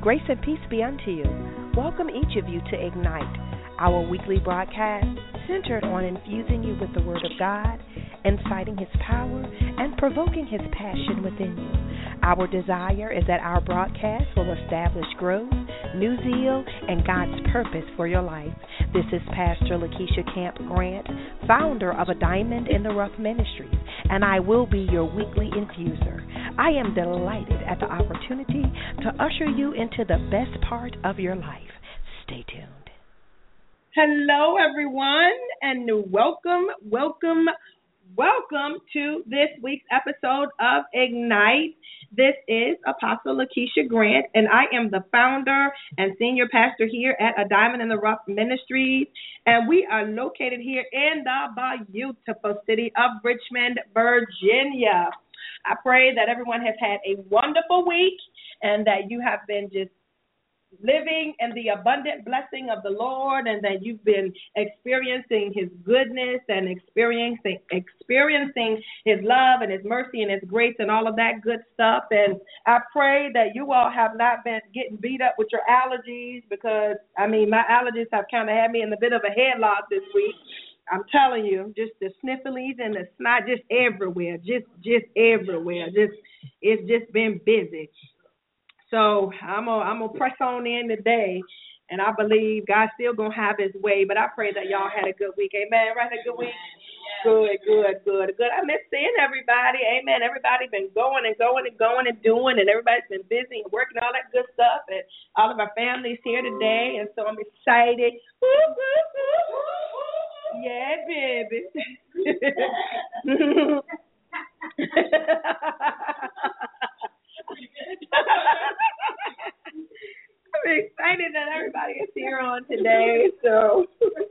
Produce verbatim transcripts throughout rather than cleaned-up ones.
Grace and peace be unto you. Welcome each of you to Ignite, our weekly broadcast centered on infusing you with the Word of God, inciting His power, and provoking His passion within you. Our desire is that our broadcast will establish growth, new zeal, and God's purpose for your life. This is Pastor Lakeisha Camp Grant, founder of A Diamond in the Rough Ministries, and I will be your weekly infuser. I am delighted at the opportunity to usher you into the best part of your life. Stay tuned. Hello, everyone, and welcome, welcome, welcome to this week's episode of Ignite. This is Apostle Lakeisha Grant, and I am the founder and senior pastor here at A Diamond in the Rough Ministries, and we are located here in the beautiful city of Richmond, Virginia. I pray that everyone has had a wonderful week and that you have been just living in the abundant blessing of the Lord, and that you've been experiencing His goodness and experiencing experiencing His love and His mercy and His grace and all of that good stuff. And I pray that you all have not been getting beat up with your allergies, because, I mean, my allergies have kind of had me in a bit of a headlock this week. I'm telling you, just the sniffles and the snot just everywhere, just just everywhere. Just it's just been busy. So I'm gonna I'm gonna press on in today, and I believe God's still gonna have His way. But I pray that y'all had a good week. Amen. Right, a good week. Good, good, good, good. I miss seeing everybody. Amen. Everybody been going and going and going and doing, and everybody's been busy and working, all that good stuff. And all of our families here today, and so I'm excited. Woo, woo, woo. Yeah, baby. I'm excited that everybody is here on today. So,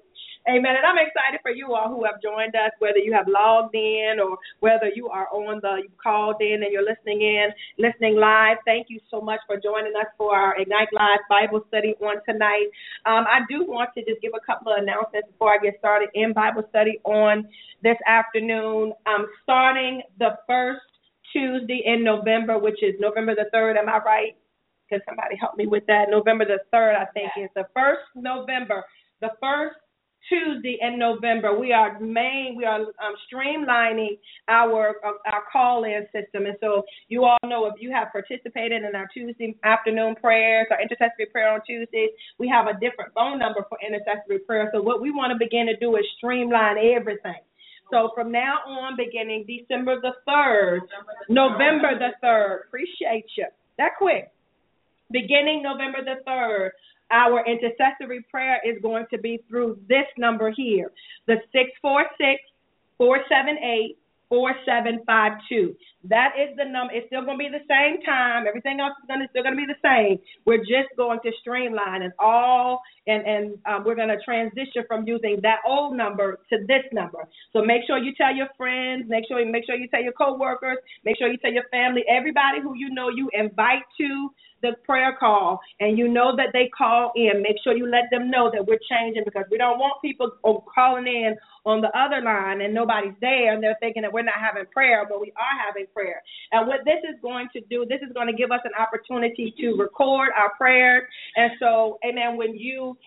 amen. And I'm excited for you all who have joined us, whether you have logged in or whether you are on the, you called in and you're listening in, listening live. Thank you so much for joining us for our Ignite Live Bible study on tonight. Um, I do want to just give a couple of announcements before I get started in Bible study on this afternoon. Um, starting the first Tuesday in November, which is November the third. Am I right? Can somebody help me with that? November the third, I think, is the first November. The first Tuesday in November, we are main, we are um, streamlining our uh, our call-in system. And so you all know, if you have participated in our Tuesday afternoon prayers or intercessory prayer on Tuesdays, we have a different phone number for intercessory prayer. So what we want to begin to do is streamline everything. So from now on, beginning December the third, November the third, appreciate you. That quick. Beginning November the third, our intercessory prayer is going to be through this number here, the six four six, four seven eight, four seven five two. That is the number. It's still going to be the same time. Everything else is going to still going to be the same. We're just going to streamline and all, and and um, we're going to transition from using that old number to this number. So make sure you tell your friends. Make sure make sure you tell your coworkers. Make sure you tell your family. Everybody who you know you invite to the prayer call, and you know that they call in. Make sure you let them know that we're changing, because we don't want people calling in on the other line and nobody's there, and they're thinking that we're not having prayer, but we are having prayer. And what this is going to do, this is going to give us an opportunity to record our prayers. And so, amen, when you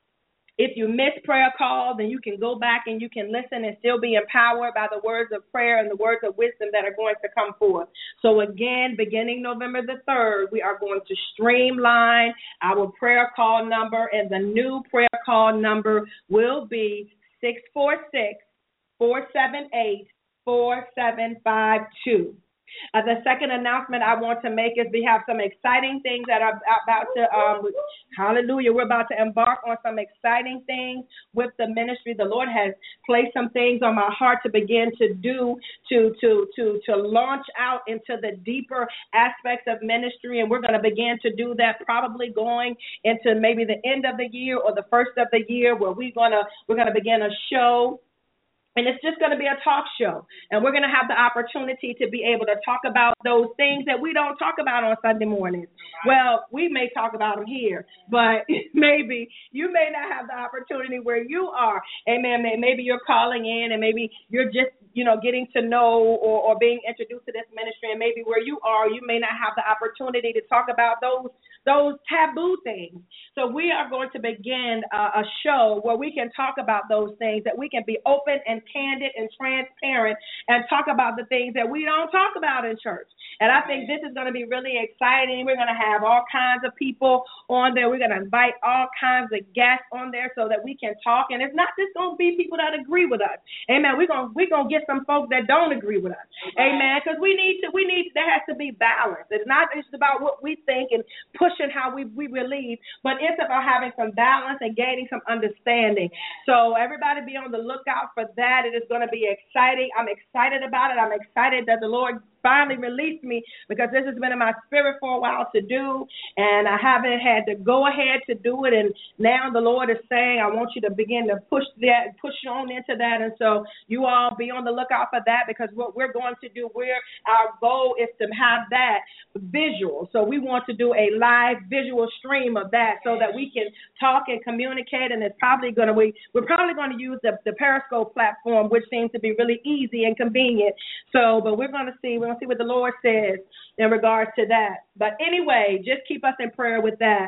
If you miss prayer calls, then you can go back and you can listen and still be empowered by the words of prayer and the words of wisdom that are going to come forth. So again, beginning November the third, we are going to streamline our prayer call number, and the new prayer call number will be six four six, four seven eight, four seven five two. Uh, the second announcement I want to make is we have some exciting things that are about to, um, hallelujah, we're about to embark on some exciting things with the ministry. The Lord has placed some things on my heart to begin to do, to to to to launch out into the deeper aspects of ministry, and we're going to begin to do that probably going into maybe the end of the year or the first of the year, where we're gonna we're gonna begin a show And it's just going to be a talk show. And we're going to have the opportunity to be able to talk about those things that we don't talk about on Sunday mornings. Well, we may talk about them here, but maybe you may not have the opportunity where you are. Amen. Maybe you're calling in and maybe you're just, you know, getting to know or, or being introduced to this ministry. And maybe where you are, you may not have the opportunity to talk about those those taboo things. So we are going to begin a, a show where we can talk about those things, that we can be open and candid and transparent and talk about the things that we don't talk about in church. And I think this is going to be really exciting. We're going to have all kinds of people on there. We're going to invite all kinds of guests on there so that we can talk. And it's not just going to be people that agree with us. Amen. We're going we're going to get some folks that don't agree with us. Amen. Because we need to, we need, there has to be balance. It's not just about what we think and pushing how we, we believe, but it's about having some balance and gaining some understanding. So everybody be on the lookout for that. It is going to be exciting. I'm excited about it. I'm excited that the Lord finally released me, because this has been in my spirit for a while to do, and I haven't had to go ahead to do it. And now the Lord is saying, I want you to begin to push that, push on into that. And so you all be on the lookout for that, because what we're going to do, we're, our goal is to have that visual. So we want to do a live visual stream of that so that we can talk and communicate. And it's probably going to, we, we're probably going to use the, the Periscope platform, which seems to be really easy and convenient. So, but we're going to see, we're going to see what the Lord says in regards to that. But anyway, just keep us in prayer with that.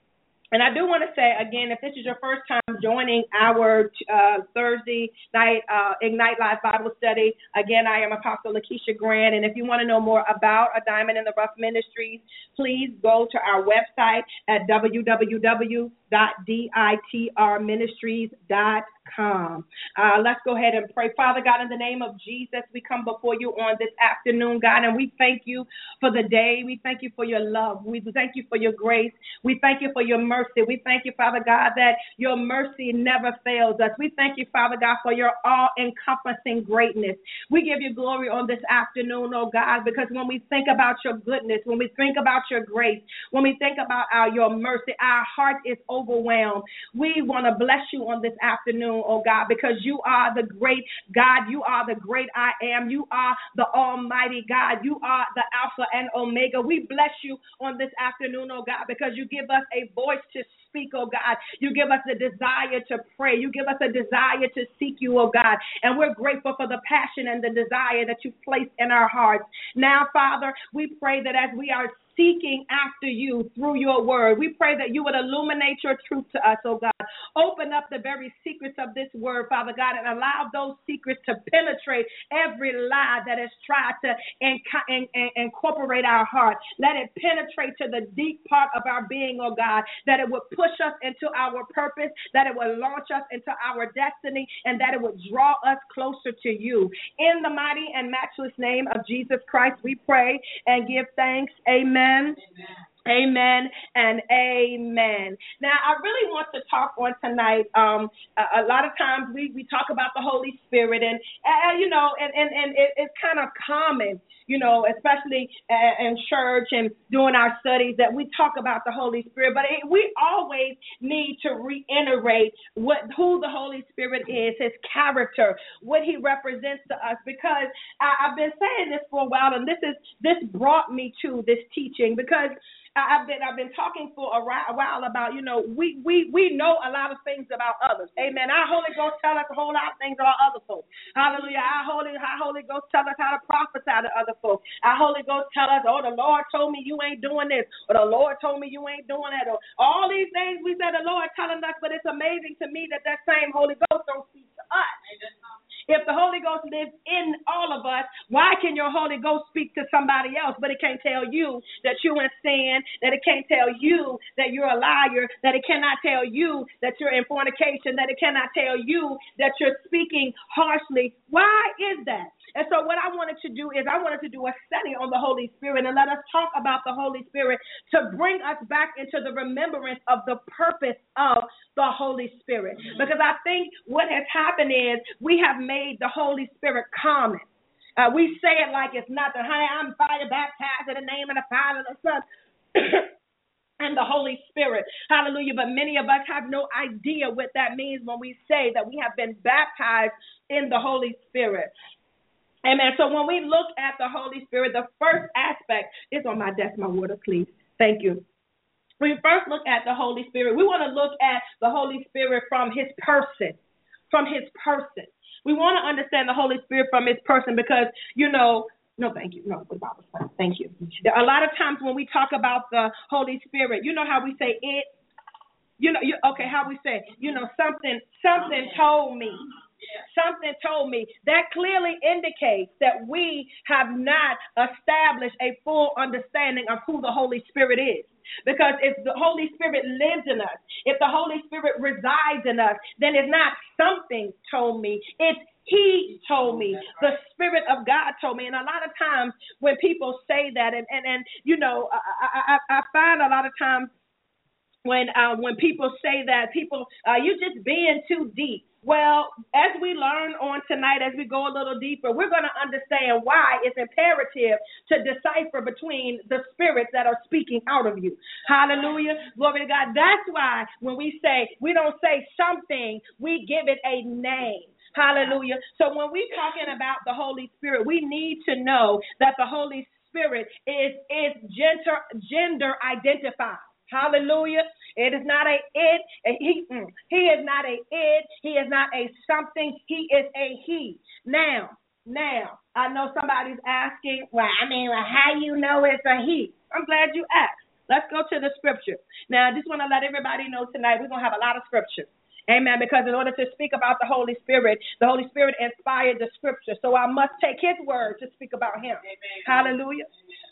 And I do want to say, again, if this is your first time joining our uh, Thursday night uh, Ignite Live Bible Study, again, I am Apostle Lakeisha Grant. And if you want to know more about A Diamond in the Rough Ministries, please go to our website at w w w dot ditr ministries dot com. Uh, let's go ahead and pray. Father God, in the name of Jesus, we come before you on this afternoon, God, and we thank you for the day. We thank you for your love. We thank you for your grace. We thank you for your mercy. We thank you, Father God, that your mercy never fails us. We thank you, Father God, for your all-encompassing greatness. We give you glory on this afternoon, oh God, because when we think about your goodness, when we think about your grace, when we think about our, your mercy, our heart is overwhelmed. We want to bless you on this afternoon, oh God, because you are the great God. You are the great I am. You are the almighty God. You are the Alpha and Omega. We bless you on this afternoon, oh God, because you give us a voice to speak, oh God. You give us a desire to pray. You give us a desire to seek you, oh God. And we're grateful for the passion and the desire that you placed in our hearts. Now, Father, we pray that as we are seeking after you through your word, we pray that you would illuminate your truth to us, oh God. Open up the very secrets of this word, Father God, and allow those secrets to penetrate every lie that has tried to inc- in- in- incorporate our heart. Let it penetrate to the deep part of our being, oh God, that it would push us into our purpose, that it would launch us into our destiny, and that it would draw us closer to you. In the mighty and matchless name of Jesus Christ, we pray and give thanks. Amen. Amen. Amen and amen. Now, I really want to talk on tonight. Um, a, a lot of times we, we talk about the Holy Spirit, and, uh, you know, and, and, and it, it's kind of common, you know, especially uh, in church and doing our studies, that we talk about the Holy Spirit. But it, we always need to reiterate what who the Holy Spirit is, his character, what he represents to us, because I, I've been saying this for a while, and this is this brought me to this teaching, because I've been I've been talking for a while about, you know, we, we, we know a lot of things about others. Amen. Our Holy Ghost tell us a whole lot of things about other folks. Hallelujah. Our Holy our Holy Ghost tell us how to prophesy to other folks. Our Holy Ghost tell us, oh, the Lord told me you ain't doing this, or the Lord told me you ain't doing that, or all these things we said the Lord telling us. But it's amazing to me that that same Holy Ghost don't speak to us. If the Holy Ghost lives in all of us, why can your Holy Ghost speak to somebody else, but it can't tell you that you're in sin, that it can't tell you that you're a liar, that it cannot tell you that you're in fornication, that it cannot tell you that you're speaking harshly? Why is that? And so what I wanted to do is I wanted to do a study on the Holy Spirit, and let us talk about the Holy Spirit to bring us back into the remembrance of the purpose of the Holy Spirit. Because I think what has happened is we have made the Holy Spirit common. Uh, we say it like it's nothing. Honey, I'm fire baptized in the name of the Father and the Son and the Holy Spirit. Hallelujah. But many of us have no idea what that means when we say that we have been baptized in the Holy Spirit. Amen. So when we look at the Holy Spirit, the first aspect is on my desk, my water, please. Thank you. When we first look at the Holy Spirit, we want to look at the Holy Spirit from his person, from his person. We want to understand the Holy Spirit from his person because, you know, no, thank you. No, the Bible says, thank you. A lot of times when we talk about the Holy Spirit, you know how we say it, you know, you, okay, how we say, you know, something, something told me. Something told me. That clearly indicates that we have not established a full understanding of who the Holy Spirit is. Because if the Holy Spirit lives in us, if the Holy Spirit resides in us, then it's not something told me. It's he told me. The Spirit of God told me. And a lot of times when people say that, and, and, and you know, I, I, I find a lot of times when uh, when people say that, people, uh, you're just being too deep. Well, as we learn on tonight, as we go a little deeper, we're going to understand why it's imperative to decipher between the spirits that are speaking out of you. Hallelujah. Glory to God. That's why when we say, we don't say something, we give it a name. Hallelujah. So when we're talking about the Holy Spirit, we need to know that the Holy Spirit is, is gender, gender identified. Hallelujah. It is not a it. He, he is not a it. He is not a something. He is a he. Now, now, I know somebody's asking, well, I mean, well, how you know it's a he? I'm glad you asked. Let's go to the scripture. Now, I just want to let everybody know tonight we're going to have a lot of scripture. Amen. Because in order to speak about the Holy Spirit, the Holy Spirit inspired the scripture. So I must take his word to speak about him. Amen. Hallelujah.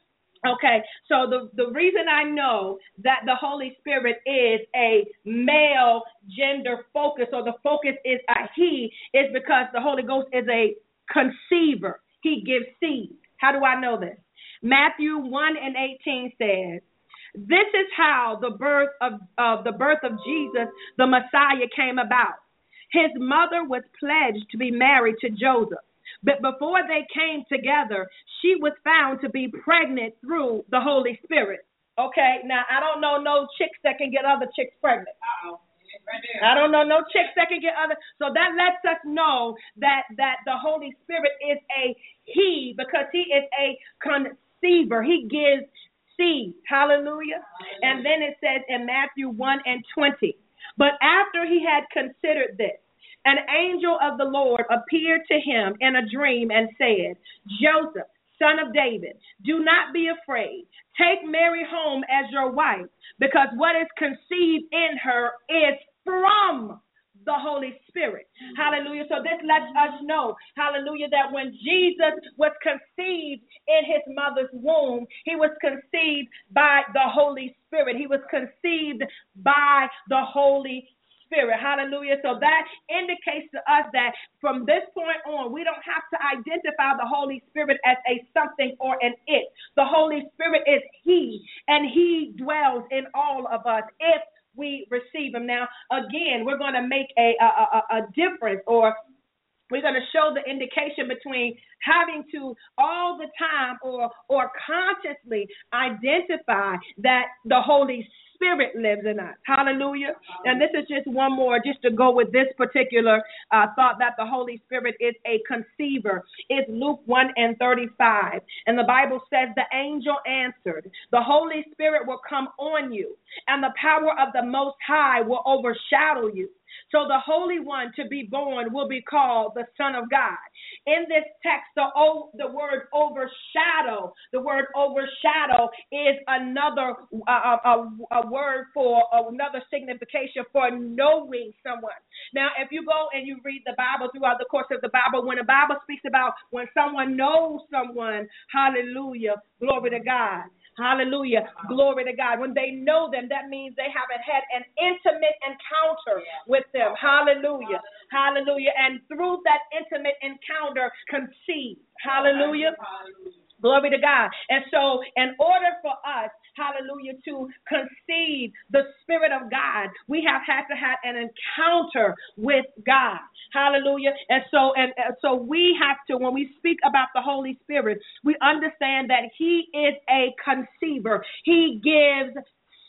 Okay, so the, the reason I know that the Holy Spirit is a male gender focus, or the focus is a he, is because the Holy Ghost is a conceiver. He gives seed. How do I know this? Matthew one and eighteen says, this is how the birth of, of the birth of Jesus, the Messiah, came about. His mother was pledged to be married to Joseph. But before they came together, she was found to be pregnant through the Holy Spirit. Okay, now I don't know no chicks that can get other chicks pregnant. Uh-oh. Right there. I don't know no chicks that can get other. So that lets us know that, that the Holy Spirit is a he, because he is a conceiver. He gives seed. Hallelujah. Hallelujah. And then it says in Matthew one and twenty, but after he had considered this, an angel of the Lord appeared to him in a dream and said, Joseph, son of David, do not be afraid. Take Mary home as your wife, because what is conceived in her is from the Holy Spirit. Mm-hmm. Hallelujah. So this lets us know, hallelujah, that when Jesus was conceived in his mother's womb, he was conceived by the Holy Spirit. He was conceived by the Holy Spirit. Spirit. Hallelujah. So that indicates to us that from this point on, we don't have to identify the Holy Spirit as a something or an it. The Holy Spirit is he, and he dwells in all of us if we receive him. Now, again, we're going to make a, a, a, a difference, or we're going to show the indication between having to all the time or or consciously identify that the Holy Spirit lives in us. Hallelujah. And this is just one more, just to go with this particular uh, thought that the Holy Spirit is a conceiver. It's Luke one and thirty-five. And the Bible says, the angel answered, the Holy Spirit will come on you, and the power of the Most High will overshadow you. So the Holy One to be born will be called the Son of God. In this text, the, o, the word overshadow, the word overshadow is another uh, a, a word for another signification for knowing someone. Now, if you go and you read the Bible throughout the course of the Bible, when the Bible speaks about when someone knows someone, hallelujah, glory to God. Hallelujah. Glory to God. When they know them, that means they haven't had an intimate encounter with them. Hallelujah. Hallelujah. And through that intimate encounter, conceive. Hallelujah. Glory to God. And so in order for us, hallelujah, to conceive the Spirit of God, we have had to have an encounter with God. Hallelujah. And so and, and so we have to, when we speak about the Holy Spirit, we understand that he is a conceiver. He gives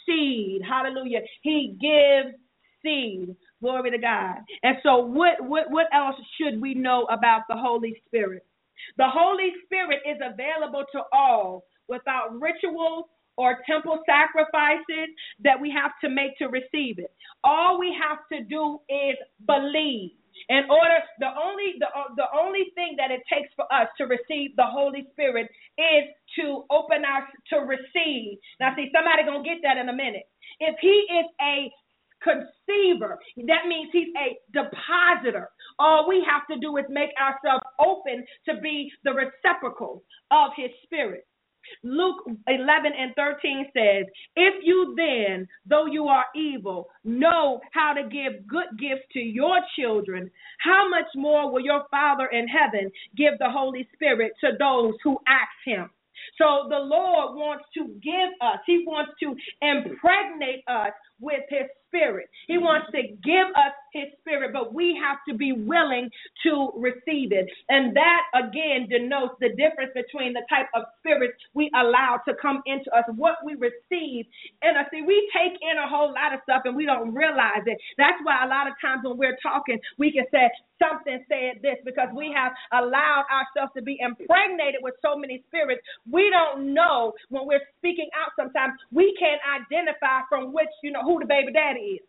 seed. Hallelujah. He gives seed. Glory to God. And so what, what, what else should we know about the Holy Spirit? The Holy Spirit is available to all without rituals or temple sacrifices that we have to make to receive it. All we have to do is believe. In order, the only the, the only thing that it takes for us to receive the Holy Spirit is to open our to receive. Now, see, somebody gonna get that in a minute. If He is a conceiver, that means He's a depositor. All we have to do is make ourselves open to be the receptacle of His Spirit. Luke eleven and thirteen says, if you then, though you are evil, know how to give good gifts to your children, how much more will your Father in heaven give the Holy Spirit to those who ask Him? So the Lord wants to give us, He wants to impregnate us with His Spirit. He wants to give us His Spirit, but we have to be willing to receive it. And that, again, denotes the difference between the type of spirits we allow to come into us, what we receive in us. See, we take in a whole lot of stuff and we don't realize it. That's why a lot of times when we're talking, we can say something said this, because we have allowed ourselves to be impregnated with so many spirits. We don't know when we're speaking out sometimes. We can't identify from which, you know, who the baby daddy is.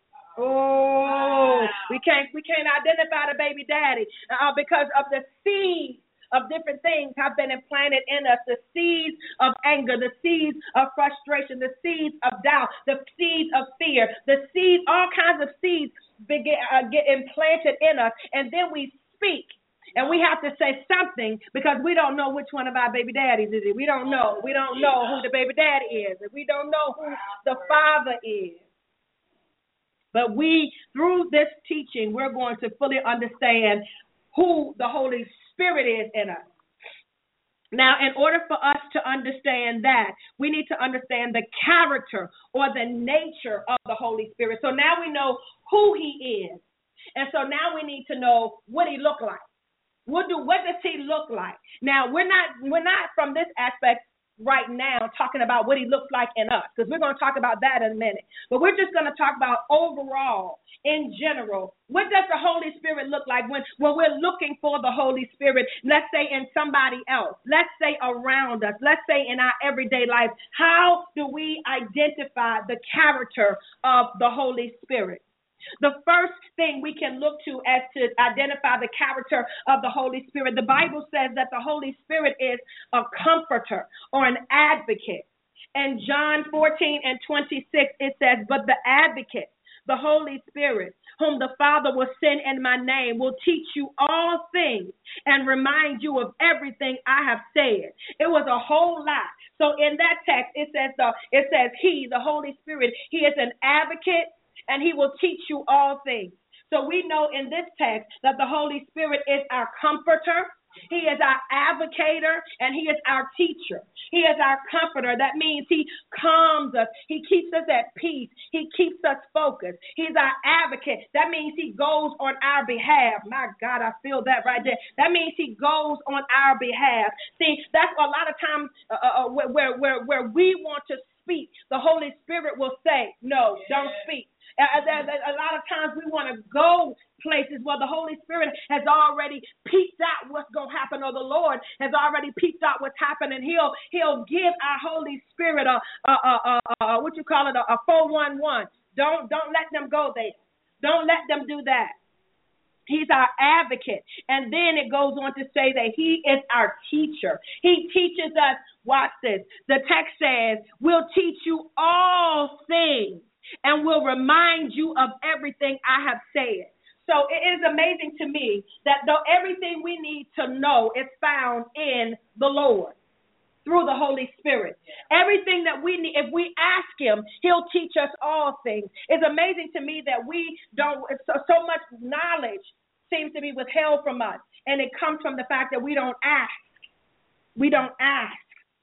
Oh, we can't we can't identify the baby daddy uh, because of the seeds of different things have been implanted in us. The seeds of anger, the seeds of frustration, the seeds of doubt, the seeds of fear, the seeds, all kinds of seeds begin, uh, get implanted in us, and then we speak. And we have to say something because we don't know which one of our baby daddies is it. We don't know. We don't know who the baby daddy is. We don't know who the father is. But we, through this teaching, we're going to fully understand who the Holy Spirit is in us. Now, in order for us to understand that, we need to understand the character or the nature of the Holy Spirit. So now we know who He is. And so now we need to know what He look like. What do what does He look like? Now, we're not we're not from this aspect right now talking about what He looks like in us, because we're going to talk about that in a minute. But we're just going to talk about overall, in general, what does the Holy Spirit look like when, when we're looking for the Holy Spirit, let's say in somebody else, let's say around us, let's say in our everyday life. How do we identify the character of the Holy Spirit? The first thing we can look to as to identify the character of the Holy Spirit, the Bible says that the Holy Spirit is a comforter or an advocate. And John fourteen and twenty-six, it says, but the advocate, the Holy Spirit, whom the Father will send in my name, will teach you all things and remind you of everything I have said. It was a whole lot. So in that text, it says, the, it says He, the Holy Spirit, He is an advocate, and He will teach you all things. So we know in this text that the Holy Spirit is our comforter. He is our advocator, and He is our teacher. He is our comforter. That means He calms us. He keeps us at peace. He keeps us focused. He's our advocate. That means He goes on our behalf. My God, I feel that right there. That means He goes on our behalf. See, that's a lot of times uh, uh, where, where, where we want to speak. The Holy Spirit will say, no, don't speak. A, a lot of times we want to go places where the Holy Spirit has already peeped out what's going to happen, or the Lord has already peeped out what's happening. He'll He'll give our Holy Spirit a, a, a, a, a what you call it, a, a four one one. Don't don't let them go there. Don't let them do that. He's our advocate. And then it goes on to say that He is our teacher. He teaches us, watch this, the text says, we'll teach you all things and will remind you of everything I have said. So it is amazing to me that though everything we need to know is found in the Lord through the Holy Spirit. Everything that we need, if we ask Him, He'll teach us all things. It's amazing to me that we don't, so, so much knowledge seems to be withheld from us. And it comes from the fact that we don't ask. We don't ask.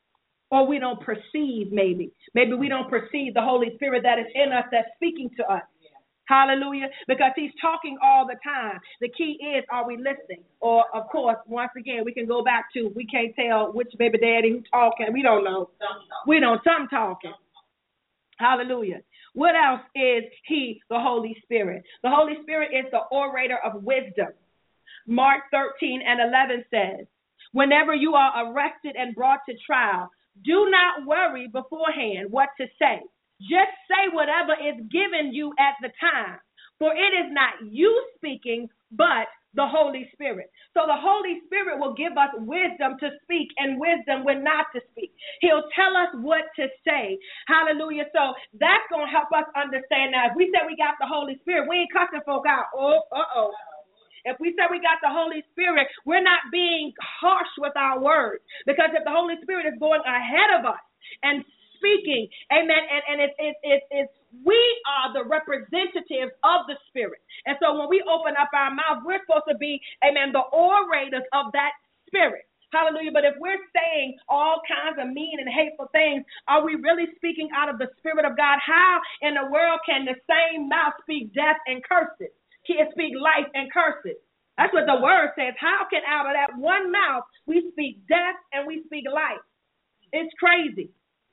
Or we don't perceive, maybe. Maybe we don't perceive the Holy Spirit that is in us, that's speaking to us. Yeah. Hallelujah. Because He's talking all the time. The key is, are we listening? Or, of course, once again, we can go back to, we can't tell which baby daddy who's talking. We don't know. We don't, some talking. Hallelujah. What else is he, the Holy Spirit? The Holy Spirit is the orator of wisdom. Mark thirteen and eleven says, whenever you are arrested and brought to trial, do not worry beforehand what to say. Just say whatever is given you at the time, for it is not you speaking, but the Holy Spirit. So the Holy Spirit will give us wisdom to speak and wisdom when not to speak. He'll tell us what to say. Hallelujah. So that's going to help us understand now. If we say we got the Holy Spirit, we ain't cussing folk out. Oh, uh-oh. If we say we got the Holy Spirit, we're not being harsh with our words. Because if the Holy Spirit is going ahead of us and speaking, amen, and, and it's, it's, it's, it's, we are the representatives of the Spirit. And so when we open up our mouth, we're supposed to be, amen, the orators of that Spirit. Hallelujah. But if we're saying all kinds of mean and hateful things, are we really speaking out of the Spirit of God? How in the world can the same mouth speak death and curses? Can speak life and curses? That's what the word says. How can out of that one mouth we speak death and we speak life? It's crazy.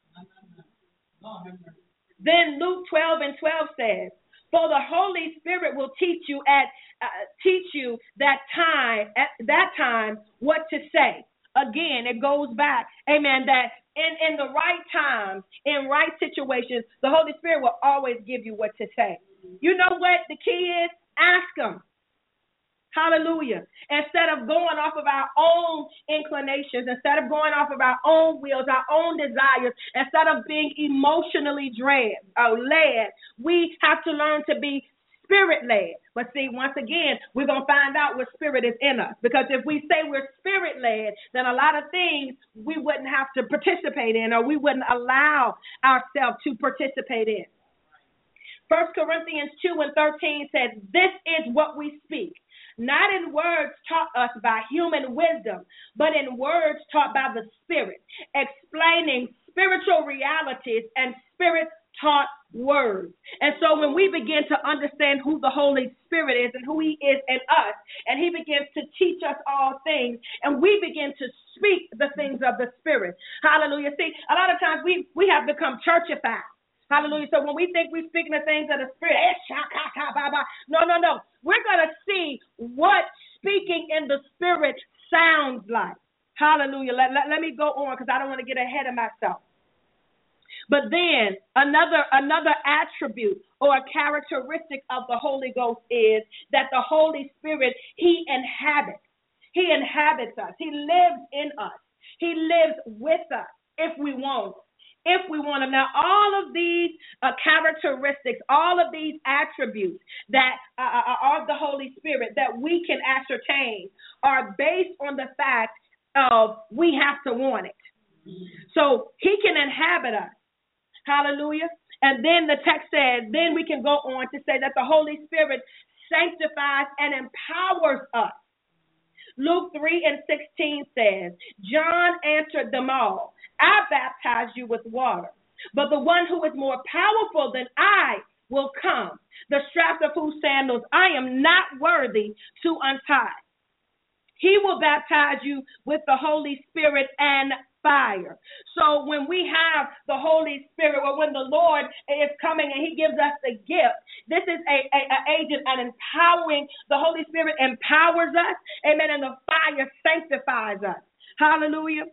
Then Luke twelve and twelve says, for the Holy Spirit will teach you at uh, teach you that time at that time what to say. Again, it goes back, amen, that in, in the right times, in right situations, the Holy Spirit will always give you what to say. You know what the key is? Ask him. Hallelujah. Instead of going off of our own inclinations, instead of going off of our own wills, our own desires, instead of being emotionally dread, or led, we have to learn to be spirit-led. But see, once again, we're going to find out what spirit is in us. Because if we say we're spirit-led, then a lot of things we wouldn't have to participate in, or we wouldn't allow ourselves to participate in. First Corinthians two and thirteen says, this is what we speak, not in words taught us by human wisdom, but in words taught by the Spirit, explaining spiritual realities and spirit-taught words. And so when we begin to understand who the Holy Spirit is and who he is in us, and he begins to teach us all things, and we begin to speak the things of the Spirit. Hallelujah. See, a lot of times we, we have become churchified. Hallelujah. So when we think we're speaking the things of the Spirit, no, no, no. We're going to see what speaking in the Spirit sounds like. Hallelujah. Let, let, let me go on because I don't want to get ahead of myself. But then another another attribute or a characteristic of the Holy Ghost is that the Holy Spirit, he inhabits. He inhabits us. He lives in us. He lives with us if we want. If we want him. Now, all of these uh, characteristics, all of these attributes that uh, are of the Holy Spirit that we can ascertain are based on the fact of we have to want it. So he can inhabit us. Hallelujah. And then the text said, then we can go on to say that the Holy Spirit sanctifies and empowers us. Luke three and sixteen says, John answered them all, I baptize you with water, but the one who is more powerful than I will come, the straps of whose sandals I am not worthy to untie. He will baptize you with the Holy Spirit and fire. So when we have the Holy Spirit, or when the Lord is coming and he gives us the gift, this is a, a, a agent and empowering. The Holy Spirit empowers us, amen, and the fire sanctifies us. Hallelujah.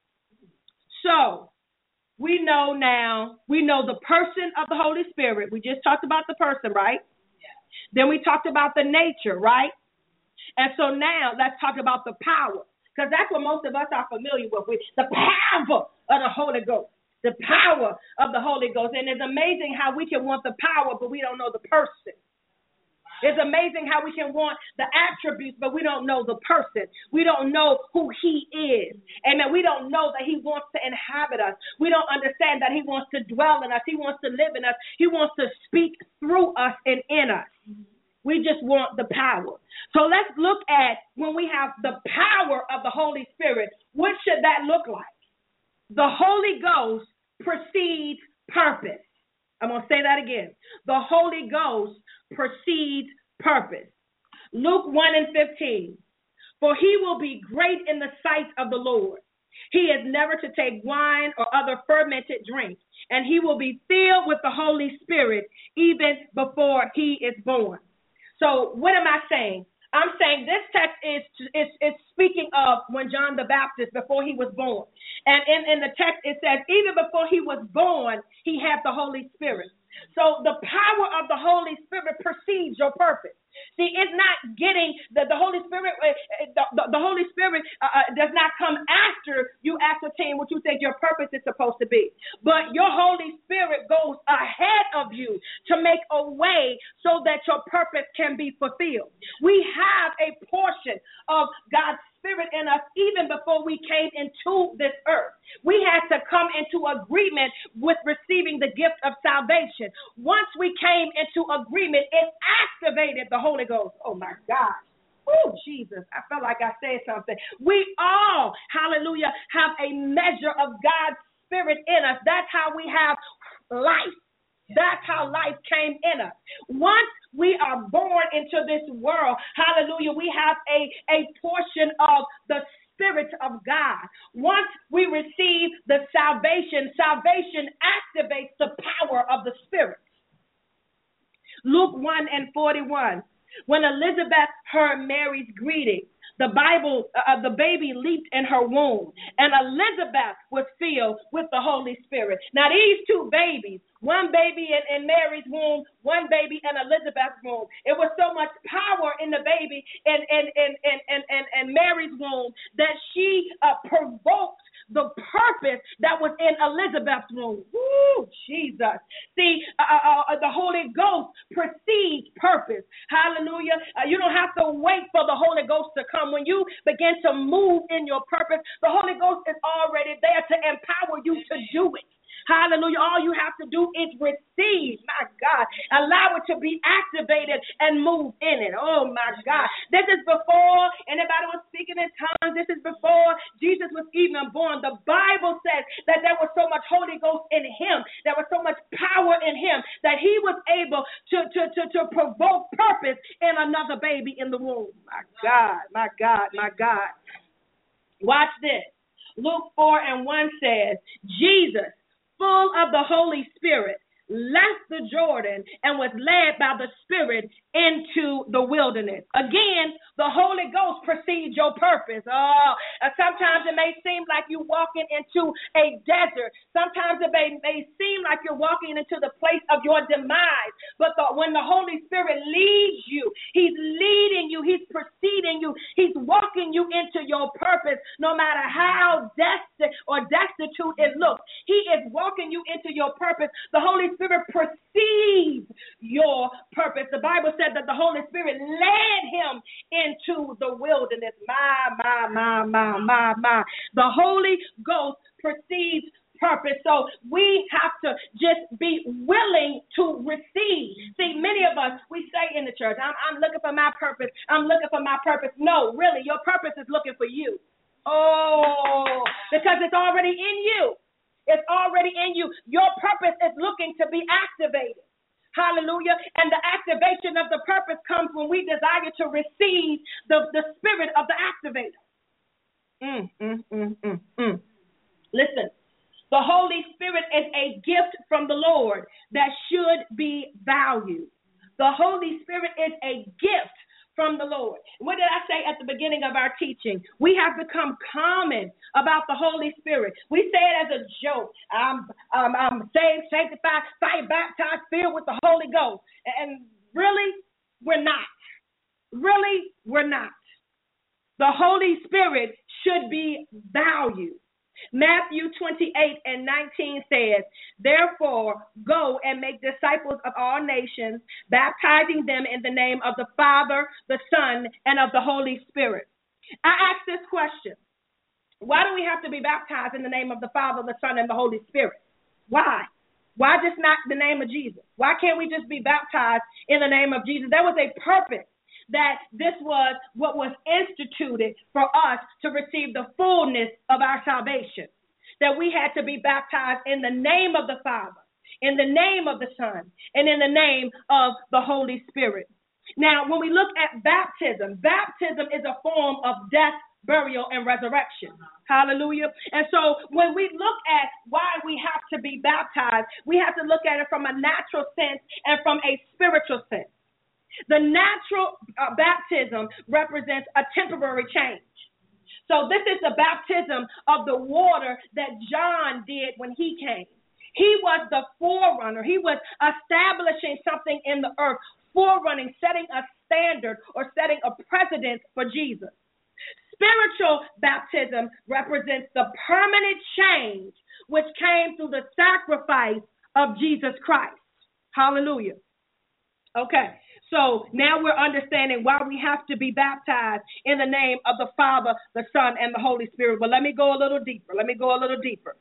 So we know now, we know the person of the Holy Spirit. We just talked about the person, right? Yeah. Then we talked about the nature, right? And so now let's talk about the power, because that's what most of us are familiar with, with the power of the Holy Ghost, the power of the Holy Ghost. And it's amazing how we can want the power, but we don't know the person. It's amazing how we can want the attributes, but we don't know the person. We don't know who he is. Amen. We don't know that he wants to inhabit us. We don't understand that he wants to dwell in us. He wants to live in us. He wants to speak through us and in us. We just want the power. So let's look at when we have the power of the Holy Spirit. What should that look like? The Holy Ghost precedes purpose. I'm going to say that again. The Holy Ghost precedes purpose. Luke one and fifteen. For he will be great in the sight of the Lord, He is never to take wine or other fermented drink, and he will be filled with the Holy Spirit even before he is born. So what am I saying? I'm saying this text is, is, is speaking of when John the Baptist, before he was born. And in, in the text, it says, even before he was born, he had the Holy Spirit. So the power of the Holy Spirit precedes your purpose. See, it's not getting the, the Holy Spirit. The, the, the Holy Spirit uh, does not come after you ascertain what you think your purpose is supposed to be. But your Holy Spirit goes ahead of you to make a way so that your purpose can be fulfilled. We have a portion of God's Spirit in us even before we came into this earth. We had to come into agreement with receiving the gift of salvation. Once we came into agreement, it activated the Holy Ghost. Oh my God. Oh, Jesus, I felt like I said something. We all, hallelujah, have a measure of God's Spirit in us. That's how we have life. That's how life came in us. Once we are born into this world, hallelujah, we have a, a portion of the Spirit of God. Once we receive the salvation, salvation activates the power of the Spirit. Luke one and forty-one. When Elizabeth heard Mary's greeting, the Bible, uh, the baby leaped in her womb, and Elizabeth was filled with the Holy Spirit. Now, these two babies, one baby in, in Mary's womb, one baby in Elizabeth's womb. It was so much power in the baby in, in, in, in, in, in, in Mary's womb that she uh, provoked the purpose that was in Elizabeth's womb. Woo, Jesus. See, uh, uh, the Holy Ghost precedes purpose. Hallelujah. Uh, you don't have to wait for the Holy Ghost to come. When you begin to move in your purpose, the Holy Ghost is already there to empower you to do it. Hallelujah. All you have to do is receive. My God. Allow it to be activated and move in it. Oh, my God. This is before anybody was speaking in tongues. This is before Jesus was even born. The Bible says that there was so much Holy Ghost in him. There was so much power in him that he was able to, to, to, to provoke purpose in another baby in the womb. My God. My God. My God. Watch this. Luke four and one says, Jesus, full of the Holy Spirit, left the Jordan and was led by the Spirit into the wilderness. Again, the Holy Ghost precedes your purpose. Oh, sometimes it may seem like you're walking into a desert. Sometimes it may, may seem like you're walking into the place of your demise. But the, when the Holy Spirit leads you, he's leading you, he's preceding you, he's walking you into your purpose, no matter how destitute or destitute it looks. He is walking you into your purpose. The Holy Spirit precedes your purpose. The Bible said that the Holy Spirit led him into the wilderness. My, my, my, my, my, my. The Holy Ghost precedes purpose. So we have to just be willing to receive. See, many of us, we say in the church, I'm, I'm looking for my purpose. I'm looking for my purpose. No, really, your purpose is looking for you. Oh, because it's already in you. It's already in you. Your purpose is looking to be activated. Hallelujah. And the activation of the purpose comes when we desire to receive the, the spirit of the activator. Mm, mm, mm, mm, mm. Listen, the Holy Spirit is a gift from the Lord that should be valued. The Holy Spirit is a gift from the Lord. What did I say at the beginning of our teaching? We have become common about the Holy Spirit. We say it as a joke. I'm, um, I'm saved, sanctified, fire baptized, filled with the Holy Ghost. And really, we're not. Really, we're not. The Holy Spirit should be valued. Matthew twenty-eight and nineteen says, therefore, go and make disciples of all nations, baptizing them in the name of the Father, the Son, and of the Holy Spirit. I ask this question. Why do we have to be baptized in the name of the Father, the Son, and the Holy Spirit? Why? Why just not the name of Jesus? Why can't we just be baptized in the name of Jesus? There was a purpose that this was what was instituted for us to receive the fullness of our salvation, that we had to be baptized in the name of the Father, in the name of the Son, and in the name of the Holy Spirit. Now, when we look at baptism, baptism is a form of death burial, and resurrection. Hallelujah. And so when we look at why we have to be baptized, we have to look at it from a natural sense and from a spiritual sense. The natural uh, baptism represents a temporary change. So this is the baptism of the water that John did when he came. He was the forerunner. He was establishing something in the earth, forerunning, setting a standard or setting a precedent for Jesus. Spiritual baptism represents the permanent change which came through the sacrifice of Jesus Christ. Hallelujah. Okay, so now we're understanding why we have to be baptized in the name of the Father, the Son, and the Holy Spirit. But let me go a little deeper. Let me go a little deeper.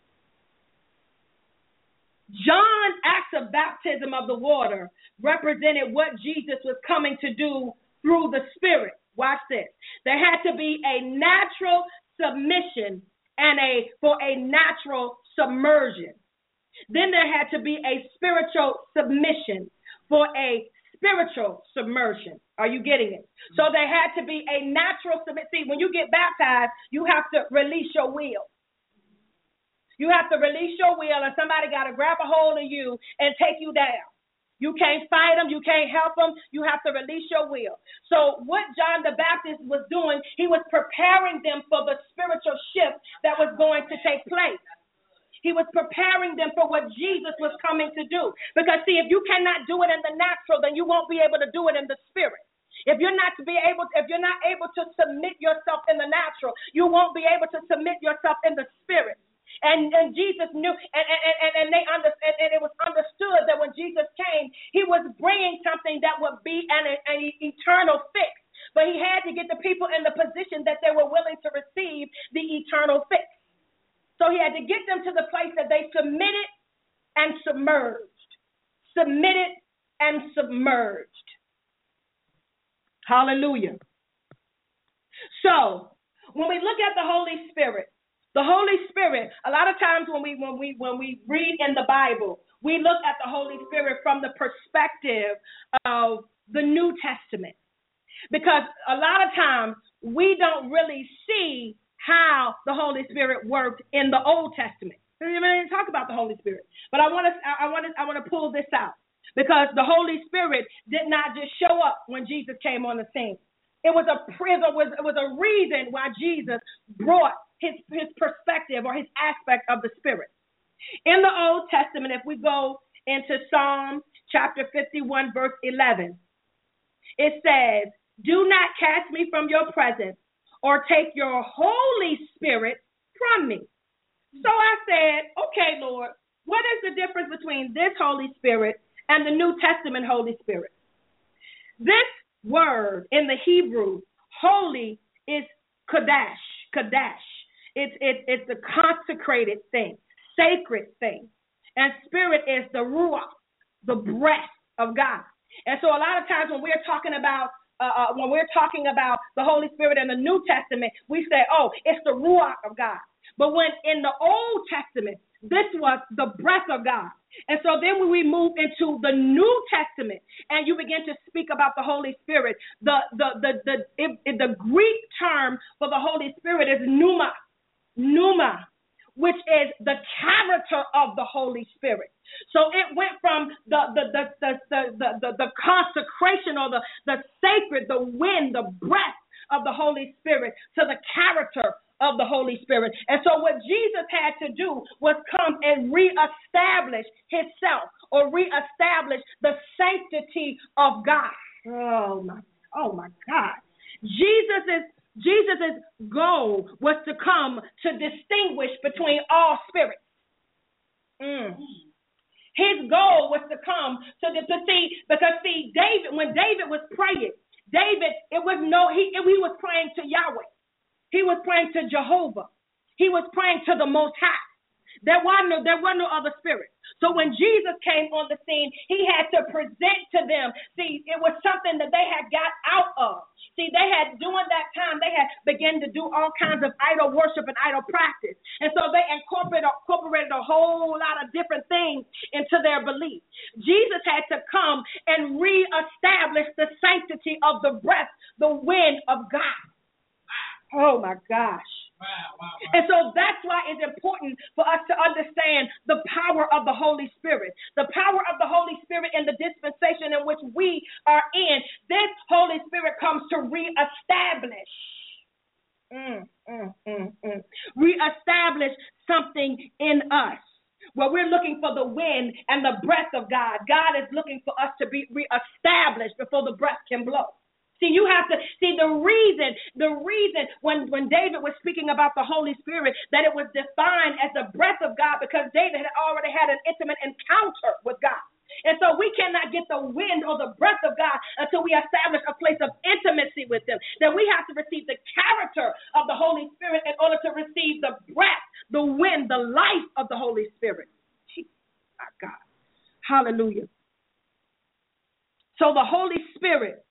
John's acts of baptism of the water represented what Jesus was coming to do through the Spirit. Watch this. There had to be a natural submission and a for a natural submersion. Then there had to be a spiritual submission for a spiritual submersion. Are you getting it? So there had to be a natural submission. See, when you get baptized, you have to release your will. You have to release your will, and somebody got to grab a hold of you and take you down. You can't fight them. You can't help them. You have to release your will. So what John the Baptist was doing, he was preparing them for the spiritual shift that was going to take place. He was preparing them for what Jesus was coming to do. Because, see, if you cannot do it in the natural, then you won't be able to do it in the spirit. If you're not to be able, if you're not able to submit yourself in the natural, you won't be able to submit yourself in the spirit. And, and Jesus knew, and, and, and, and they under, and, and it was understood that when Jesus came, he was bringing something that would be an, an eternal fix. But he had to get the people in the position that they were willing to receive the eternal fix. So he had to get them to the place that they submitted and submerged. Submitted and submerged. Hallelujah. So when we look at the Holy Spirit, The Holy Spirit, a lot of times when we when we when we read in the Bible, we look at the Holy Spirit from the perspective of the New Testament. Because a lot of times we don't really see how the Holy Spirit worked in the Old Testament. We didn't talk about the Holy Spirit. But I want to I want to I want to pull this out, because the Holy Spirit did not just show up when Jesus came on the scene. It was a it was it was a reason why Jesus brought his his perspective or his aspect of the Spirit. In the Old Testament, if we go into Psalm chapter fifty-one, verse eleven, it says, "Do not cast me from your presence or take your Holy Spirit from me." So I said, okay, Lord, what is the difference between this Holy Spirit and the New Testament Holy Spirit? This word in the Hebrew, holy, is Kadash, Kadash. It's, it's, it's the consecrated thing, sacred thing. And spirit is the ruach, the breath of God. And so a lot of times when we're talking about uh, uh, when we're talking about the Holy Spirit in the New Testament, we say, oh, it's the ruach of God. But when in the Old Testament, this was the breath of God. And so then when we move into the New Testament and you begin to speak about the Holy Spirit, the the the the, it, it, the Greek term for the Holy Spirit is pneuma, pneuma, which is the character of the Holy Spirit. So it went from the the the the the, the, the, the consecration or the, the sacred, the wind, the breath of the Holy Spirit to the character of the Holy Spirit. And so what Jesus had to do was come and reestablish himself or reestablish the sanctity of God. Oh my, oh my God. Jesus's Jesus's goal was to come to distinguish between all spirits. Mm. His goal was to come to, the, to see, because see, David, when David was praying, David, it was no, he, he was praying to Yahweh. He was praying to Jehovah. He was praying to the Most High. There were no, there were no other spirits. So when Jesus came on the scene, he had to present to them. See, it was something that they had got out of. See, they had, during that time, they had begun to do all kinds of idol worship and idol practice. And so they incorporated, incorporated a whole lot of different things into their belief. Jesus had to come and reestablish the sanctity of the breath, the wind of God. Oh, my gosh. Wow, wow, wow. And so that's why it's important for us to understand the power of the Holy Spirit. The power of the Holy Spirit in the dispensation in which we are in. This Holy Spirit comes to reestablish. Mm, mm, mm, mm. Reestablish something in us. Where we're looking for the wind and the breath of God. God is looking for us to be reestablished before the breath can blow. See, you have to see the reason, the reason when, when David was speaking about the Holy Spirit, that it was defined as the breath of God because David had already had an intimate encounter with God. And so we cannot get the wind or the breath of God until we establish a place of intimacy with him. That we have to receive the character of the Holy Spirit in order to receive the breath, the wind, the life of the Holy Spirit. My God. Hallelujah. So the Holy Spirit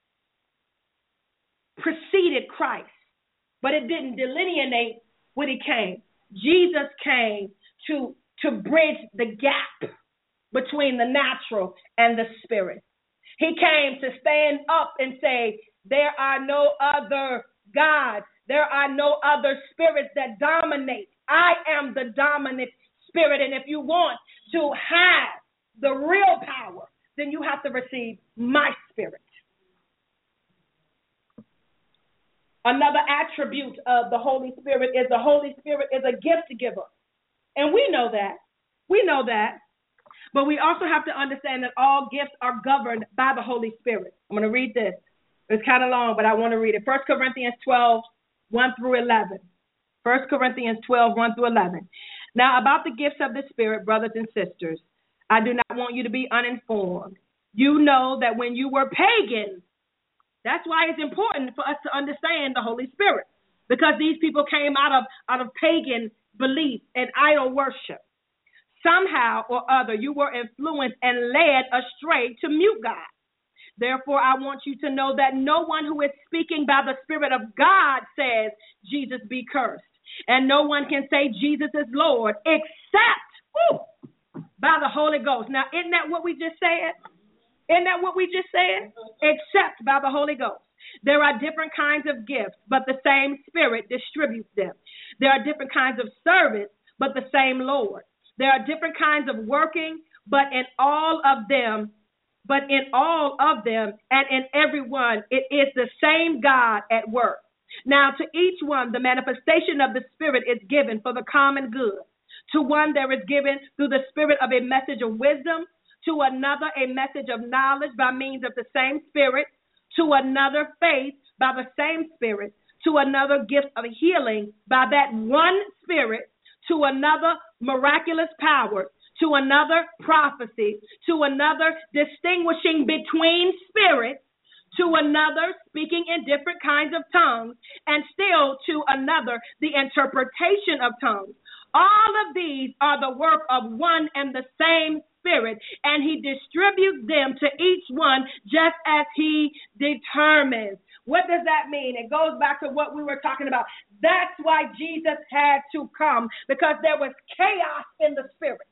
preceded Christ, but it didn't delineate when he came. Jesus came to, to bridge the gap between the natural and the spirit. He came to stand up and say, there are no other gods. There are no other spirits that dominate. I am the dominant spirit. And if you want to have the real power, then you have to receive my spirit. Another attribute of the Holy Spirit is the Holy Spirit is a gift giver. And we know that. We know that. But we also have to understand that all gifts are governed by the Holy Spirit. I'm going to read this. It's kind of long, but I want to read it. First Corinthians twelve, one through eleven. First Corinthians twelve, one through eleven. Now, about the gifts of the Spirit, brothers and sisters, I do not want you to be uninformed. You know that when you were pagans, that's why it's important for us to understand the Holy Spirit, because these people came out of, out of pagan belief and idol worship. Somehow or other, you were influenced and led astray to mute God. Therefore, I want you to know that no one who is speaking by the Spirit of God says, Jesus be cursed. And no one can say Jesus is Lord except whew, by the Holy Ghost. Now, isn't that what we just said? Isn't that what we just said? Except by the Holy Ghost. There are different kinds of gifts, but the same Spirit distributes them. There are different kinds of service, but the same Lord. There are different kinds of working, but in all of them, but in all of them and in everyone, it is the same God at work. Now, to each one, the manifestation of the Spirit is given for the common good. To one, there is given through the Spirit of a message of wisdom. To another, a message of knowledge by means of the same Spirit. To another, faith by the same Spirit. To another, gift of healing by that one Spirit. To another, miraculous power. To another, prophecy. To another, distinguishing between spirits. To another, speaking in different kinds of tongues. And still to another, the interpretation of tongues. All of these are the work of one and the same Spirit, and he distributes them to each one just as he determines. What does that mean? It goes back to what we were talking about. That's why Jesus had to come, because there was chaos in the spirit.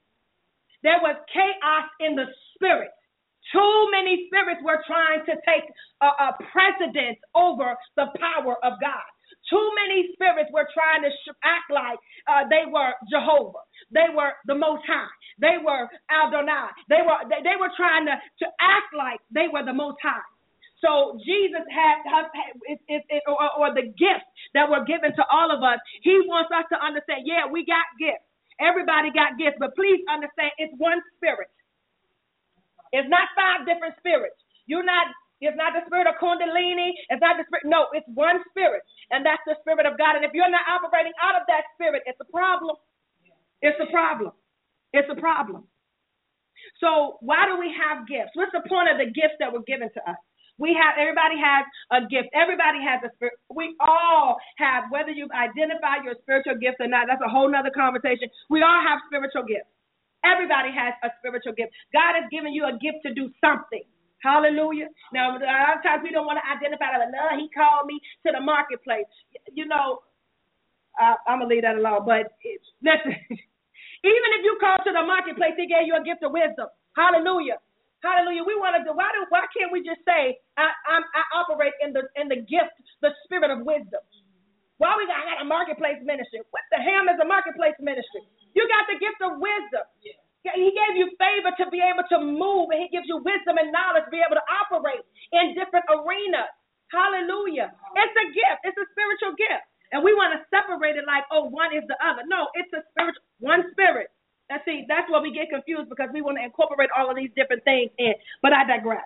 There was chaos in the spirit. Too many spirits were trying to take a, a precedence over the power of God. Too many spirits were trying to sh- act like uh, they were Jehovah. They were the Most High. They were Adonai. They were they, they were trying to, to act like they were the Most High. So Jesus had, had it, it, it, or, or the gifts that were given to all of us. He wants us to understand, yeah, we got gifts. Everybody got gifts, but please understand it's one spirit. It's not five different spirits. You're not, it's not the spirit of Kundalini. It's not the spirit. No, it's one spirit, and that's the Spirit of God. And if you're not operating out of that spirit, it's a problem. It's a problem. It's a problem. So why do we have gifts? What's the point of the gifts that were given to us? We have, everybody has a gift. Everybody has a spirit. We all have, whether you've identified your spiritual gifts or not, that's a whole nother conversation. We all have spiritual gifts. Everybody has a spiritual gift. God has given you a gift to do something. Hallelujah. Now, a lot of times we don't want to identify that. No, he called me to the marketplace. You know, uh, I'm going to leave that alone. But it's, listen, even if you call to the marketplace, he gave you a gift of wisdom. Hallelujah. Hallelujah. We want to do. Why do? Why can't we just say I, I'm, I operate in the in the gift, the spirit of wisdom? Why we got, I got a marketplace ministry? What the hell is a marketplace ministry? You got the gift of wisdom. Yeah. He gave you favor to be able to move, and he gives you wisdom and knowledge to be able to operate in different arenas. Hallelujah. It's a gift. It's a spiritual gift. And we want to separate it like, oh, one is the other. No, it's a spiritual, one spirit. And see, that's where we get confused because we want to incorporate all of these different things in. But I digress.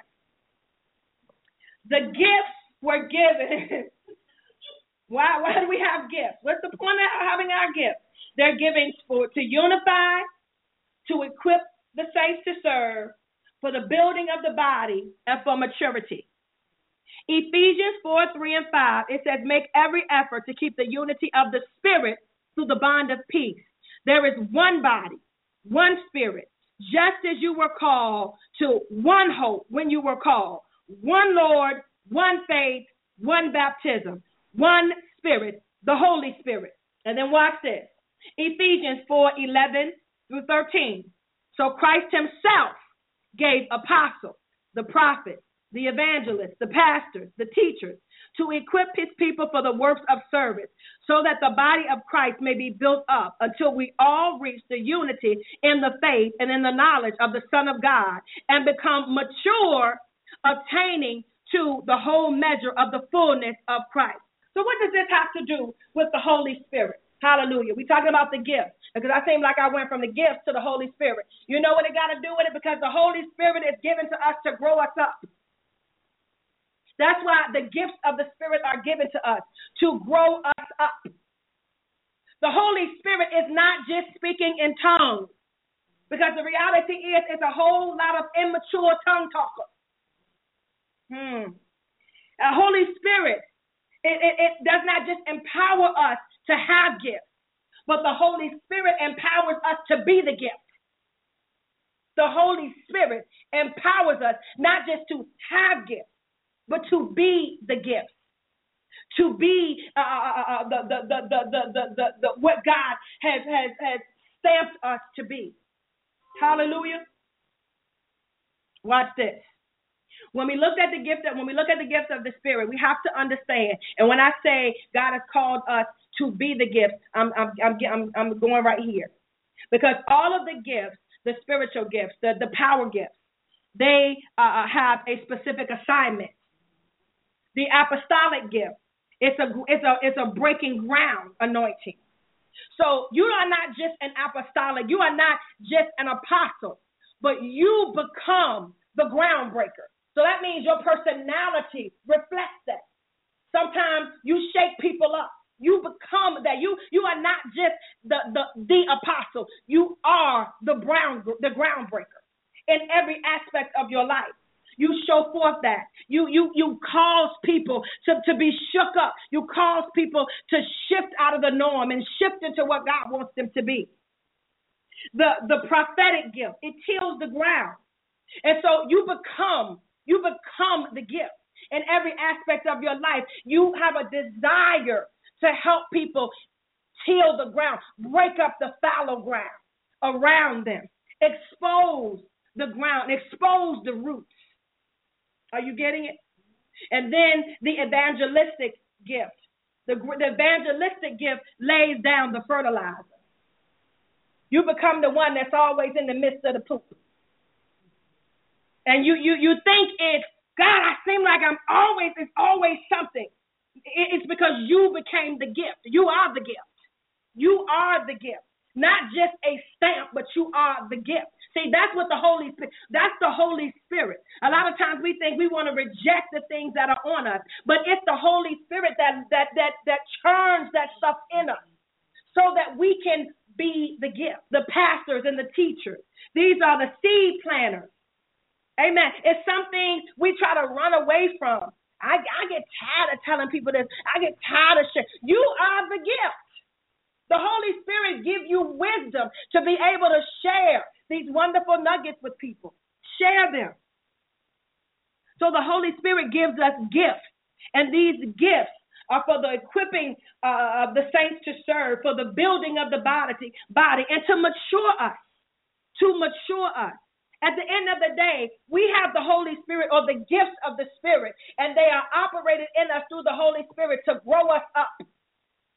The gifts were given. Why, why do we have gifts? What's the point of having our gifts? They're given for to unify, to equip the saints to serve, for the building of the body, and for maturity. Ephesians four, three, and five, it says, make every effort to keep the unity of the Spirit through the bond of peace. There is one body, one Spirit, just as you were called to one hope when you were called, one Lord, one faith, one baptism, one Spirit, the Holy Spirit. And then watch this. Ephesians four, eleven through thirteen. So Christ himself gave apostles, the prophets, the evangelists, the pastors, the teachers, to equip his people for the works of service, so that the body of Christ may be built up until we all reach the unity in the faith and in the knowledge of the Son of God and become mature, attaining to the whole measure of the fullness of Christ. So what does this have to do with the Holy Spirit? Hallelujah. We're talking about the gifts because I seem like I went from the gifts to the Holy Spirit. You know what it got to do with it? Because the Holy Spirit is given to us to grow us up. That's why the gifts of the Spirit are given to us, to grow us up. The Holy Spirit is not just speaking in tongues, because the reality is it's a whole lot of immature tongue talkers. Hmm. The Holy Spirit, it, it, it does not just empower us to have gifts, but the Holy Spirit empowers us to be the gift. The Holy Spirit empowers us not just to have gifts, but to be the gift, to be uh, uh, the, the, the, the, the, the, the, the, what God has, has, has stamped us to be. Hallelujah. Watch this. When we look at the gift, of, when we look at the gift of the Spirit, we have to understand. And when I say God has called us to be the gift, I'm, I'm, I'm, I'm, I'm going right here, because all of the gifts, the spiritual gifts, the, the power gifts, they uh, have a specific assignment. The apostolic gift, it's a it's a it's a breaking ground anointing. So you are not just an apostolic, you are not just an apostle, but you become the groundbreaker. So that means your personality reflects that. Sometimes you shake people up. You become that. You you are not just the the, the apostle. You are the ground the groundbreaker in every aspect of your life. You show forth that. You you you cause people to, to be shook up. You cause people to shift out of the norm and shift into what God wants them to be. The the prophetic gift, it tills the ground. And so you become, you become the gift in every aspect of your life. You have a desire to help people till the ground, break up the fallow ground around them, expose the ground, expose the roots. Are you getting it? And then the evangelistic gift. The, the evangelistic gift lays down the fertilizer. You become the one that's always in the midst of the poop. And you you you think it's, God, I seem like I'm always, it's always something. It's because you became the gift. You are the gift. You are the gift. Not just a stamp, but you are the gift. See, that's what the Holy Spirit, that's the Holy Spirit. A lot of times we think we want to reject the things that are on us, but it's the Holy Spirit that that that that churns that stuff in us so that we can be the gift. The pastors and the teachers, these are the seed planters. Amen. It's something we try to run away from. I, I get tired of telling people this. I get tired of sharing. You are the gift. The Holy Spirit gives you wisdom to be able to share these wonderful nuggets with people. Share them. So the Holy Spirit gives us gifts, and these gifts are for the equipping uh, of the saints to serve, for the building of the body, body, and to mature us, to mature us. At the end of the day, we have the Holy Spirit, or the gifts of the Spirit, and they are operated in us through the Holy Spirit to grow us up.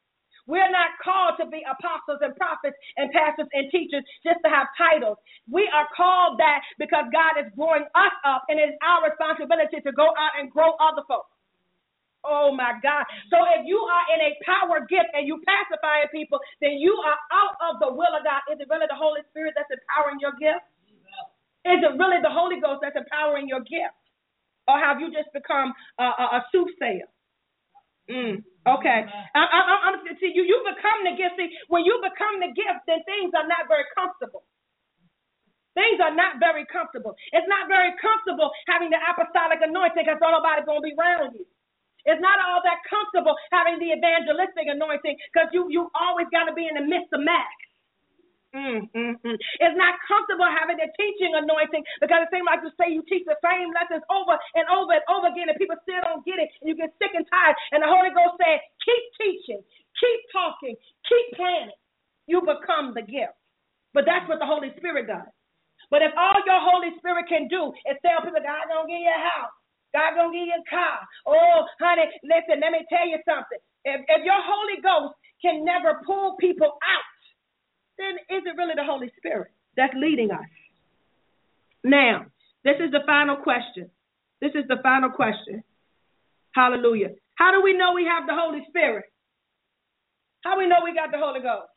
We're not called to be apostles and prophets and pastors and teachers just to have titles. We are called that because God is growing us up, and it's our responsibility to go out and grow other folks. Oh, my God. So if you are in a power gift and you pacifying people, then you are out of the will of God. Is it really the Holy Spirit that's empowering your gift? Is it really the Holy Ghost that's empowering your gift? Or have you just become a, a, a soothsayer? Mm, okay. I, I, I'm, see, you, you become the gift. See, when you become the gift, then things are not very comfortable. Things are not very comfortable. It's not very comfortable having the apostolic anointing because nobody's going to be around you. It's not all that comfortable having the evangelistic anointing because you, you always got to be in the midst of mass. Mm, mm, mm. It's not comfortable having the teaching anointing because it seems like you say you teach the same lessons over and over and over again and people still don't get it and you get sick and tired. And the Holy Ghost said, keep teaching, keep talking, keep planning. You become the gift. But that's what the Holy Spirit does. But if all your Holy Spirit can do is tell people, God gonna give you a house, God gonna give you a car. Oh, honey, listen, let me tell you something. If, if your Holy Ghost can never pull people out, then is it really the Holy Spirit that's leading us? Now, this is the final question. This is the final question. Hallelujah. How do we know we have the Holy Spirit? How do we know we got the Holy Ghost?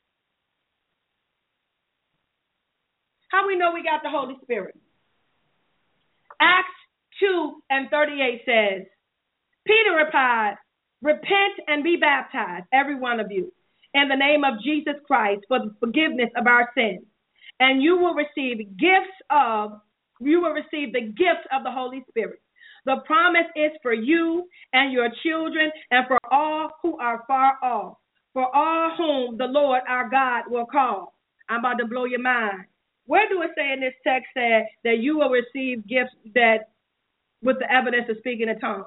How do we know we got the Holy Spirit? Acts two and thirty-eight says, Peter replied, repent and be baptized, every one of you, in the name of Jesus Christ for the forgiveness of our sins. And you will receive gifts of, you will receive the gift of the Holy Spirit. The promise is for you and your children and for all who are far off, for all whom the Lord our God will call. I'm about to blow your mind. Where do it say in this text that, that you will receive gifts that with the evidence of speaking in tongues?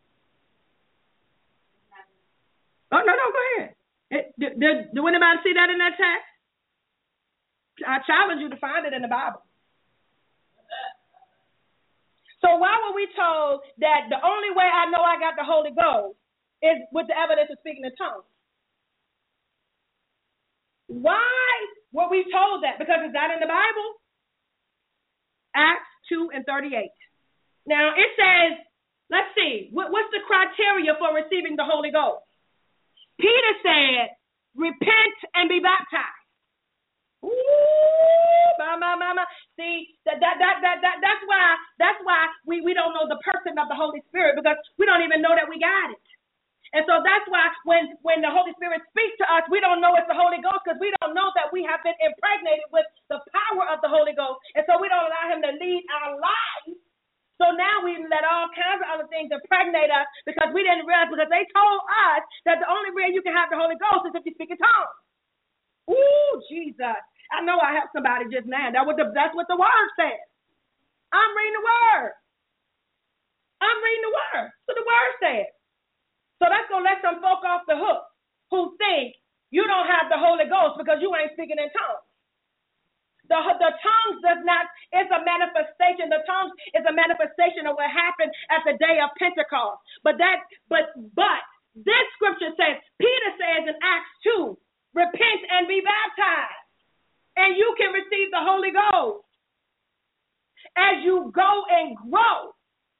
Oh, no, no, go ahead. It, do, do, do anybody see that in that text? I challenge you to find it in the Bible. So why were we told that the only way I know I got the Holy Ghost is with the evidence of speaking in tongues? Why were we told that? Because it's not in the Bible. Acts two and thirty-eight. Now it says, let's see, what, what's the criteria for receiving the Holy Ghost? Peter said, repent and be baptized. Ooh, my, my, my, my. See, that, that, that, that, that, that's why, that's why we, we don't know the person of the Holy Spirit because we don't even know that we got it. And so that's why when, when the Holy Spirit speaks to us, we don't know it's the Holy Ghost because we don't know that we have been impregnated with the power of the Holy Ghost. And so we don't allow him to lead our lives. So now we let all kinds of other things impregnate us because we didn't realize, because they told us that the only way you can have the Holy Ghost is if you speak in tongues. Ooh, Jesus. I know I have somebody just now. That what the, that's what the word says. I'm reading the word. I'm reading the word. That's what the word says. So that's going to let some folk off the hook who think you don't have the Holy Ghost because you ain't speaking in tongues. The, the tongues does not, it's a manifestation. The tongues is a manifestation of what happened at the day of Pentecost. But that, but, but this scripture says, Peter says in Acts two, repent and be baptized, and you can receive the Holy Ghost as you go and grow.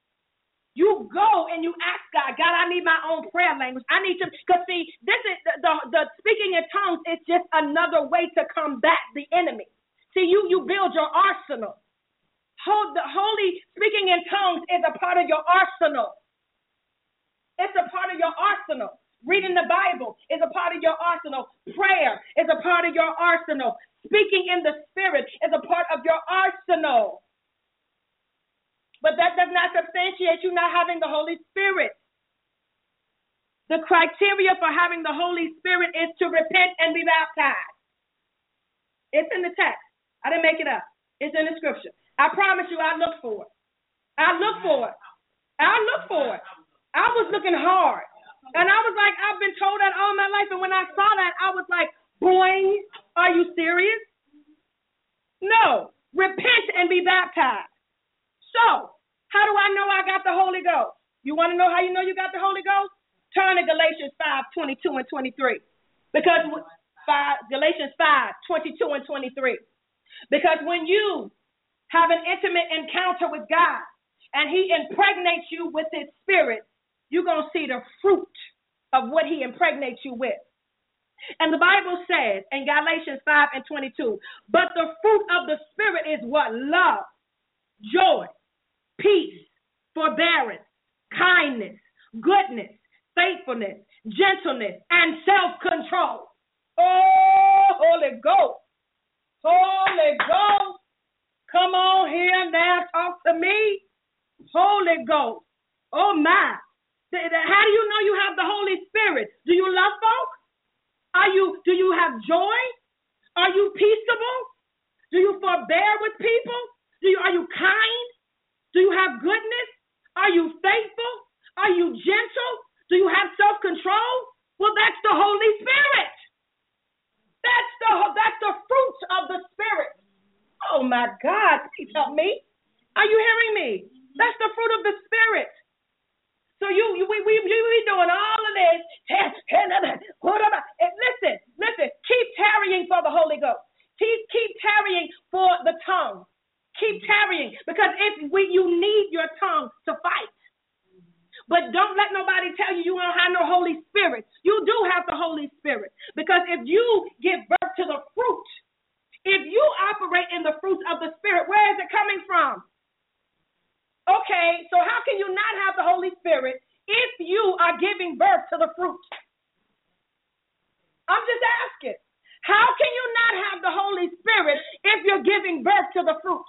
You go and you ask God, God, I need my own prayer language. I need to, because see, this is the, the, the speaking in tongues is just another way to combat the enemy. See, you, you build your arsenal. Hold, the holy speaking in tongues is a part of your arsenal. It's a part of your arsenal. Reading the Bible is a part of your arsenal. Prayer is a part of your arsenal. Speaking in the Spirit is a part of your arsenal. But that does not substantiate you not having the Holy Spirit. The criteria for having the Holy Spirit is to repent and be baptized. It's in the text. I didn't make it up. It's in the scripture. I promise you I look for it. I look for it. I look for it. I was looking hard. And I was like, I've been told that all my life. And when I saw that, I was like, boing, are you serious? No. Repent and be baptized. So, how do I know I got the Holy Ghost? You want to know how you know you got the Holy Ghost? Turn to Galatians five, twenty-two and twenty-three. Because five, Galatians five, twenty-two and twenty-three. Because when you have an intimate encounter with God and he impregnates you with his spirit, you're going to see the fruit of what he impregnates you with. And the Bible says in Galatians five and twenty-two, but the fruit of the spirit is what? Love, joy, peace, forbearance, kindness, goodness, faithfulness, gentleness, and self-control. Oh, Holy Ghost, Holy Ghost, come on here now, talk to me. Holy Ghost, oh my. How do you know you have the Holy Spirit? Do you love folk? Are you, do you have joy? Are you peaceable? Do you forbear with people? Do you, are you kind? Do you have goodness? Are you faithful? Are you gentle? Do you have self-control? Well, that's the Holy Spirit. That's the, that's the fruit of the Spirit. Oh my God, please help me. Are you hearing me? That's the fruit of the Spirit. So you, you we, we, we doing all of this. Listen, listen, keep tarrying for the Holy Ghost. Keep, keep tarrying for the tongue. Keep tarrying, because if we, you need your tongue to fight. But don't let nobody tell you you don't have no Holy Spirit. You do have the Holy Spirit, because if you give birth to the fruit, if you operate in the fruit of the Spirit, where is it coming from? Okay, so how can you not have the Holy Spirit if you are giving birth to the fruit? I'm just asking. How can you not have the Holy Spirit if you're giving birth to the fruit?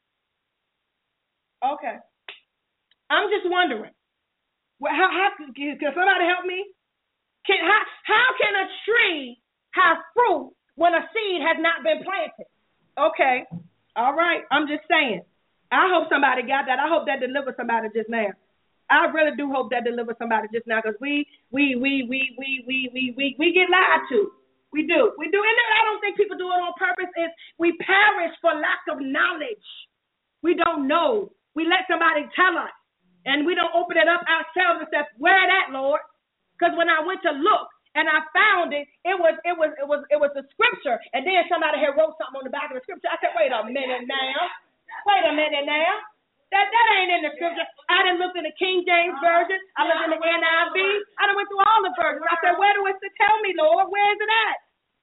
Okay. I'm just wondering. Well, how, how can somebody help me? Can, how, how can a tree have fruit when a seed has not been planted? Okay. All right. I'm just saying. I hope somebody got that. I hope that delivered somebody just now. I really do hope that delivered somebody just now, because we we we we we we we we we get lied to. We do. We do. And I don't think people do it on purpose. It's we perish for lack of knowledge. We don't know. We let somebody tell us, and we don't open it up ourselves and say, where that, Lord? Because when I went to look and I found it, it was it was it was it was the scripture, and then somebody had wrote something on the back of the scripture. I said, wait a minute now. Wait a minute now. That that ain't in the scripture. I done looked in the King James Version. I looked in the N I V. I done went through all the versions. I said, where do it to tell me, Lord? Where is it at?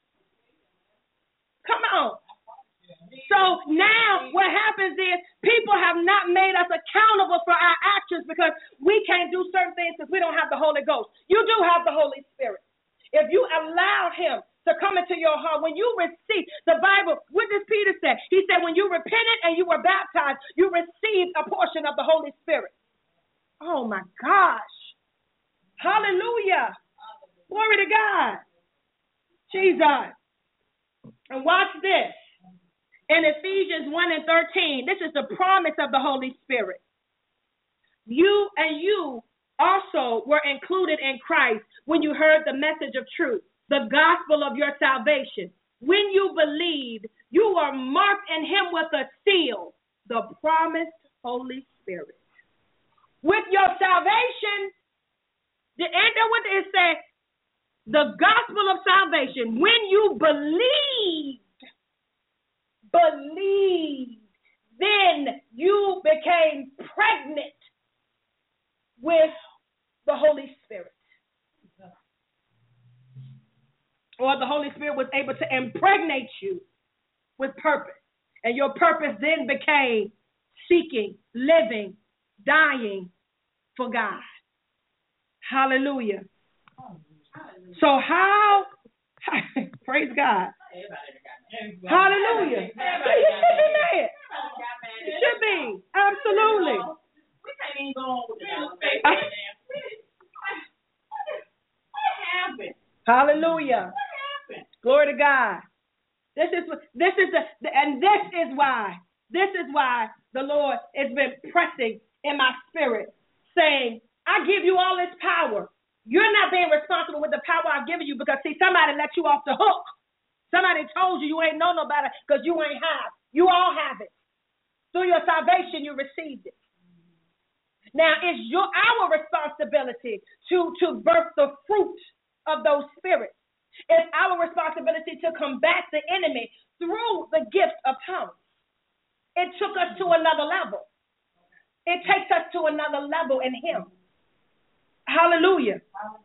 Come on. So now what happens is people have not made us accountable for our actions, because we can't do certain things because we don't have the Holy Ghost. You do have the Holy Spirit. If you allow him to come into your heart, when you receive the Bible, what does Peter say? He said, when you repented and you were baptized, you received a portion of the Holy Spirit. Oh my gosh. Hallelujah. Glory to God. Jesus. And watch this. In Ephesians one and thirteen, this is the promise of the Holy Spirit. You and you also were included in Christ when you heard the message of truth, the gospel of your salvation. When you believed, you were marked in him with a seal, the promised Holy Spirit. With your salvation, the end of what it said, the gospel of salvation, when you believed, believed, then you became pregnant with the Holy Spirit. Or the Holy Spirit was able to impregnate you with purpose. And your purpose then became seeking, living, dying for God. Hallelujah. So how, praise God. Hallelujah. You should be mad. You should be. Absolutely. We can't even go on with that. What happened? Hallelujah. Glory to God. This is this is the and this is why this is why the Lord has been pressing in my spirit, saying, I give you all this power. You're not being responsible with the power I've given you, because see, somebody let you off the hook. Somebody told you you ain't know no better because you ain't have. You all have it. Through your salvation, you received it. Now it's your our responsibility to to birth the fruit of those spirits. It's our responsibility to combat the enemy through the gift of tongues. It took us to another level. It takes us to another level in him. Hallelujah.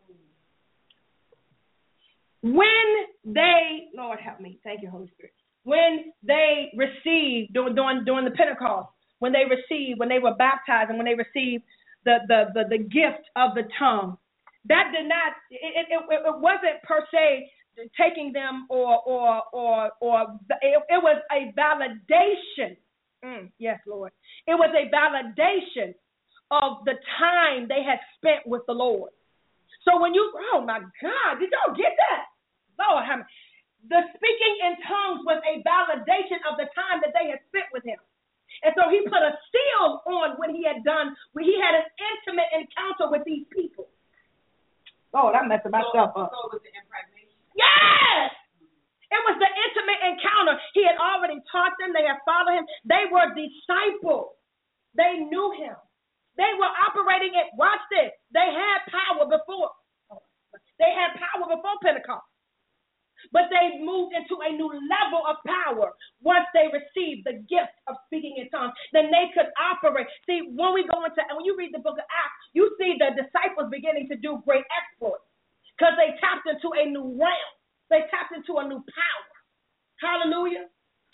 When they, Lord help me, thank you, Holy Spirit. When they received, during, during, during the Pentecost, when they received, when they were baptized and when they received the, the, the, the gift of the tongue, that did not, it, it, it wasn't per se taking them or, or, or, or it, it was a validation. Mm, yes, Lord. It was a validation of the time they had spent with the Lord. So when you, oh my God, did y'all get that? Lord, how many? The speaking in tongues was a validation of the time that they had spent with him. And so he put a seal on what he had done, when he had an intimate encounter with these people. Lord, I'm messing myself up. So was the impregnation. Yes! It was the intimate encounter. He had already taught them. They had followed him. They were disciples. They knew him. They were operating it. Watch this. They had power before. They had power before Pentecost. But they moved into a new level of power once they received the gift of speaking in tongues. Then they could operate. See, when we go into, and when you read the book of Acts, you see the disciples beginning to do great exploits because they tapped into a new realm. They tapped into a new power. Hallelujah.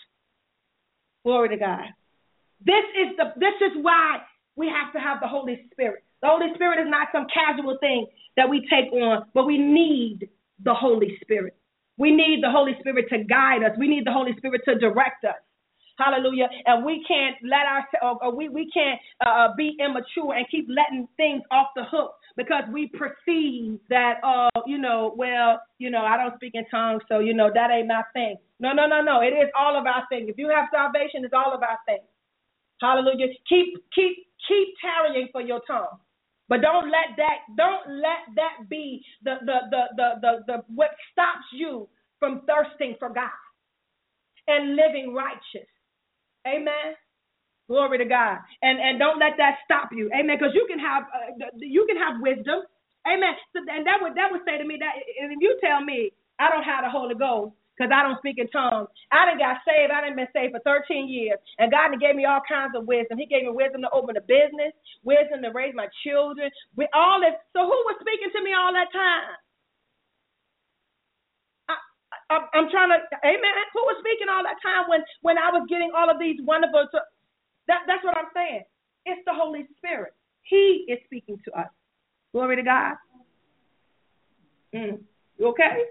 Glory to God. This is the. This is why we have to have the Holy Spirit. The Holy Spirit is not some casual thing that we take on, but we need the Holy Spirit. We need the Holy Spirit to guide us. We need the Holy Spirit to direct us. Hallelujah. And we can't let our, or we, we can't uh, be immature and keep letting things off the hook because we perceive that, uh, you know, well, you know, I don't speak in tongues, so, you know, that ain't my thing. No, no, no, no. It is all of our thing. If you have salvation, it's all of our thing. Hallelujah. Keep, keep, keep tarrying for your tongue. But don't let that, don't let that be the, the, the, the, the, the, what stops you from thirsting for God and living righteous. Amen. Glory to God. And, and don't let that stop you. Amen. Because you can have, uh, you can have wisdom. Amen. So, and that would, that would say to me that if you tell me I don't have the Holy Ghost because I don't speak in tongues, I done got saved. I done been saved for thirteen years. And God done gave me all kinds of wisdom. He gave me wisdom to open a business, wisdom to raise my children, with all this. So who was speaking to me all that time? I, I, I'm trying to, amen. Who was speaking all that time when, when I was getting all of these wonderful, that, that's what I'm saying. It's the Holy Spirit. He is speaking to us. Glory to God. Mm. You okay?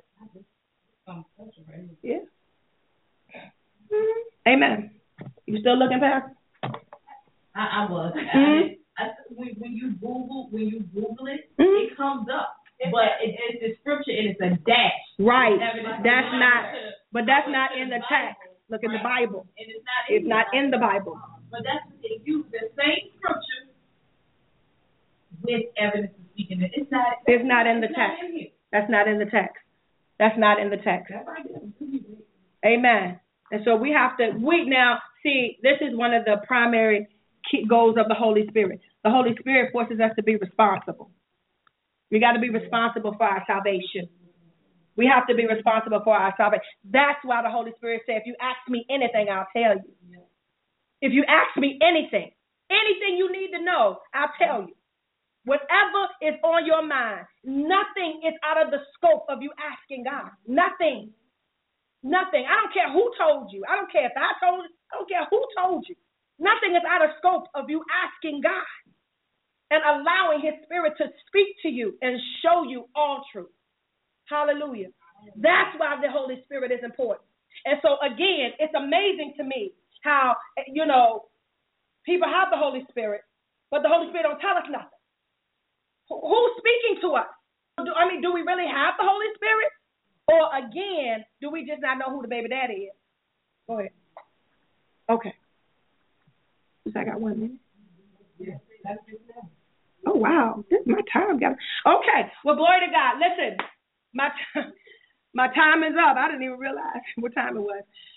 Yeah. Mm-hmm. Amen. You still looking, Pastor? I, I was. Mm-hmm. I, I, when, when you Google, when you Google it, mm-hmm. it comes up, but it, it's the scripture and it's a dash. Right. That's that's not. But that's not in the text. Look in the Bible. And it's not. It's not in the Bible. But that's they use the same scripture with evidence of speaking. It's not. It's not in the text. That's not in the text. That's not in the text. Amen. And so we have to, we now, see, this is one of the primary key goals of the Holy Spirit. The Holy Spirit forces us to be responsible. We got to be responsible for our salvation. We have to be responsible for our salvation. That's why the Holy Spirit said, if you ask me anything, I'll tell you. If you ask me anything, anything you need to know, I'll tell you. Whatever is on your mind, nothing is out of the scope of you asking God. Nothing. Nothing. I don't care who told you. I don't care if I told you. I don't care who told you. Nothing is out of scope of you asking God and allowing his spirit to speak to you and show you all truth. Hallelujah. That's why the Holy Spirit is important. And so, again, it's amazing to me how, you know, people have the Holy Spirit, but the Holy Spirit don't tell us nothing. Who's speaking to us? I mean, do we really have the Holy Spirit? Or again, do we just not know who the baby daddy is? Go ahead. Okay. I got one minute. Oh, wow. This is my time. Okay. Well, glory to God. Listen, my, t- my time is up. I didn't even realize what time it was.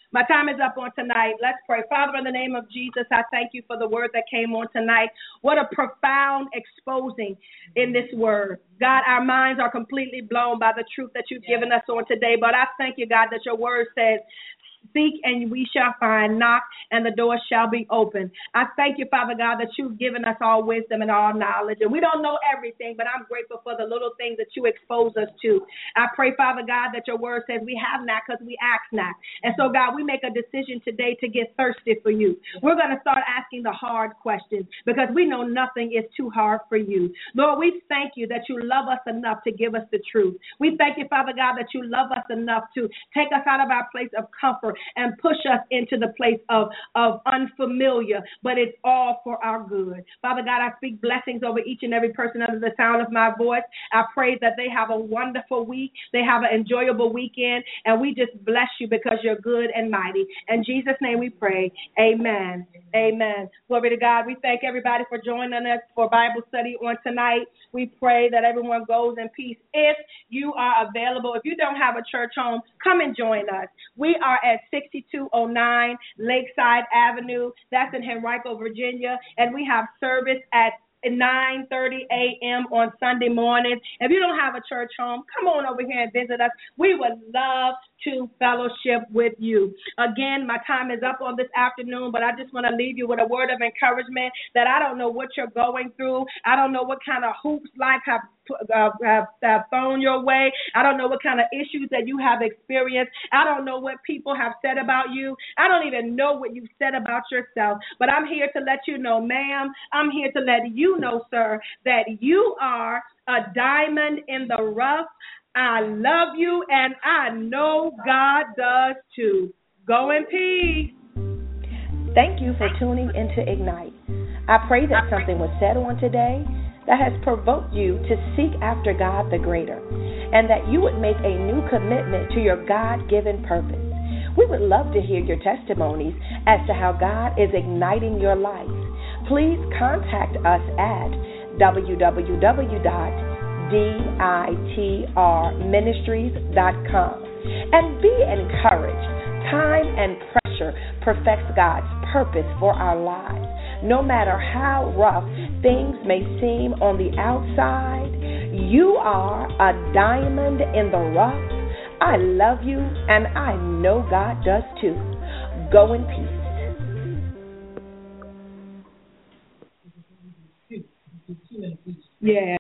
My time is up on tonight. Let's pray. Father, in the name of Jesus, I thank you for the word that came on tonight. What a profound exposing in this word. God, our minds are completely blown by the truth that you've given us on today. But I thank you, God, that your word says, seek and we shall find, knock and the door shall be open. I thank you, Father God, that you've given us all wisdom and all knowledge. And we don't know everything, but I'm grateful for the little things that you expose us to. I pray, Father God, that your word says we have not because we ask not. And so, God, we make a decision today to get thirsty for you. We're going to start asking the hard questions because we know nothing is too hard for you. Lord, we thank you that you love us enough to give us the truth. We thank you, Father God, that you love us enough to take us out of our place of comfort and push us into the place of, of unfamiliar, but it's all for our good. Father God, I speak blessings over each and every person under the sound of my voice. I pray that they have a wonderful week, they have an enjoyable weekend, and we just bless you because you're good and mighty. In Jesus' name we pray, amen. Amen. Glory to God. We thank everybody for joining us for Bible study on tonight. We pray that everyone goes in peace. If you are available, if you don't have a church home, come and join us. We are at sixty-two oh nine Lakeside Avenue. That's in Henrico, Virginia. And we have service at nine thirty a.m. on Sunday mornings. If you don't have a church home, come on over here and visit us. We would love to fellowship with you. Again, my time is up on this afternoon, but I just want to leave you with a word of encouragement that I don't know what you're going through. I don't know what kind of hoops life have Uh, have, have thrown your way. I don't know what kind of issues that you have experienced. I don't know what people have said about you. I don't even know what you've said about yourself. But I'm here to let you know, ma'am, I'm here to let you know, sir, that you are a diamond in the rough. I love you, and I know God does too. Go in peace. Thank you for tuning into Ignite. I pray that something was said on today that has provoked you to seek after God the greater, and that you would make a new commitment to your God-given purpose. We would love to hear your testimonies as to how God is igniting your life. Please contact us at w w w dot ditr ministries dot com and be encouraged. Time and pressure perfects God's purpose for our lives. No matter how rough things may seem on the outside, you are a diamond in the rough. I love you, and I know God does too. Go in peace. Yeah.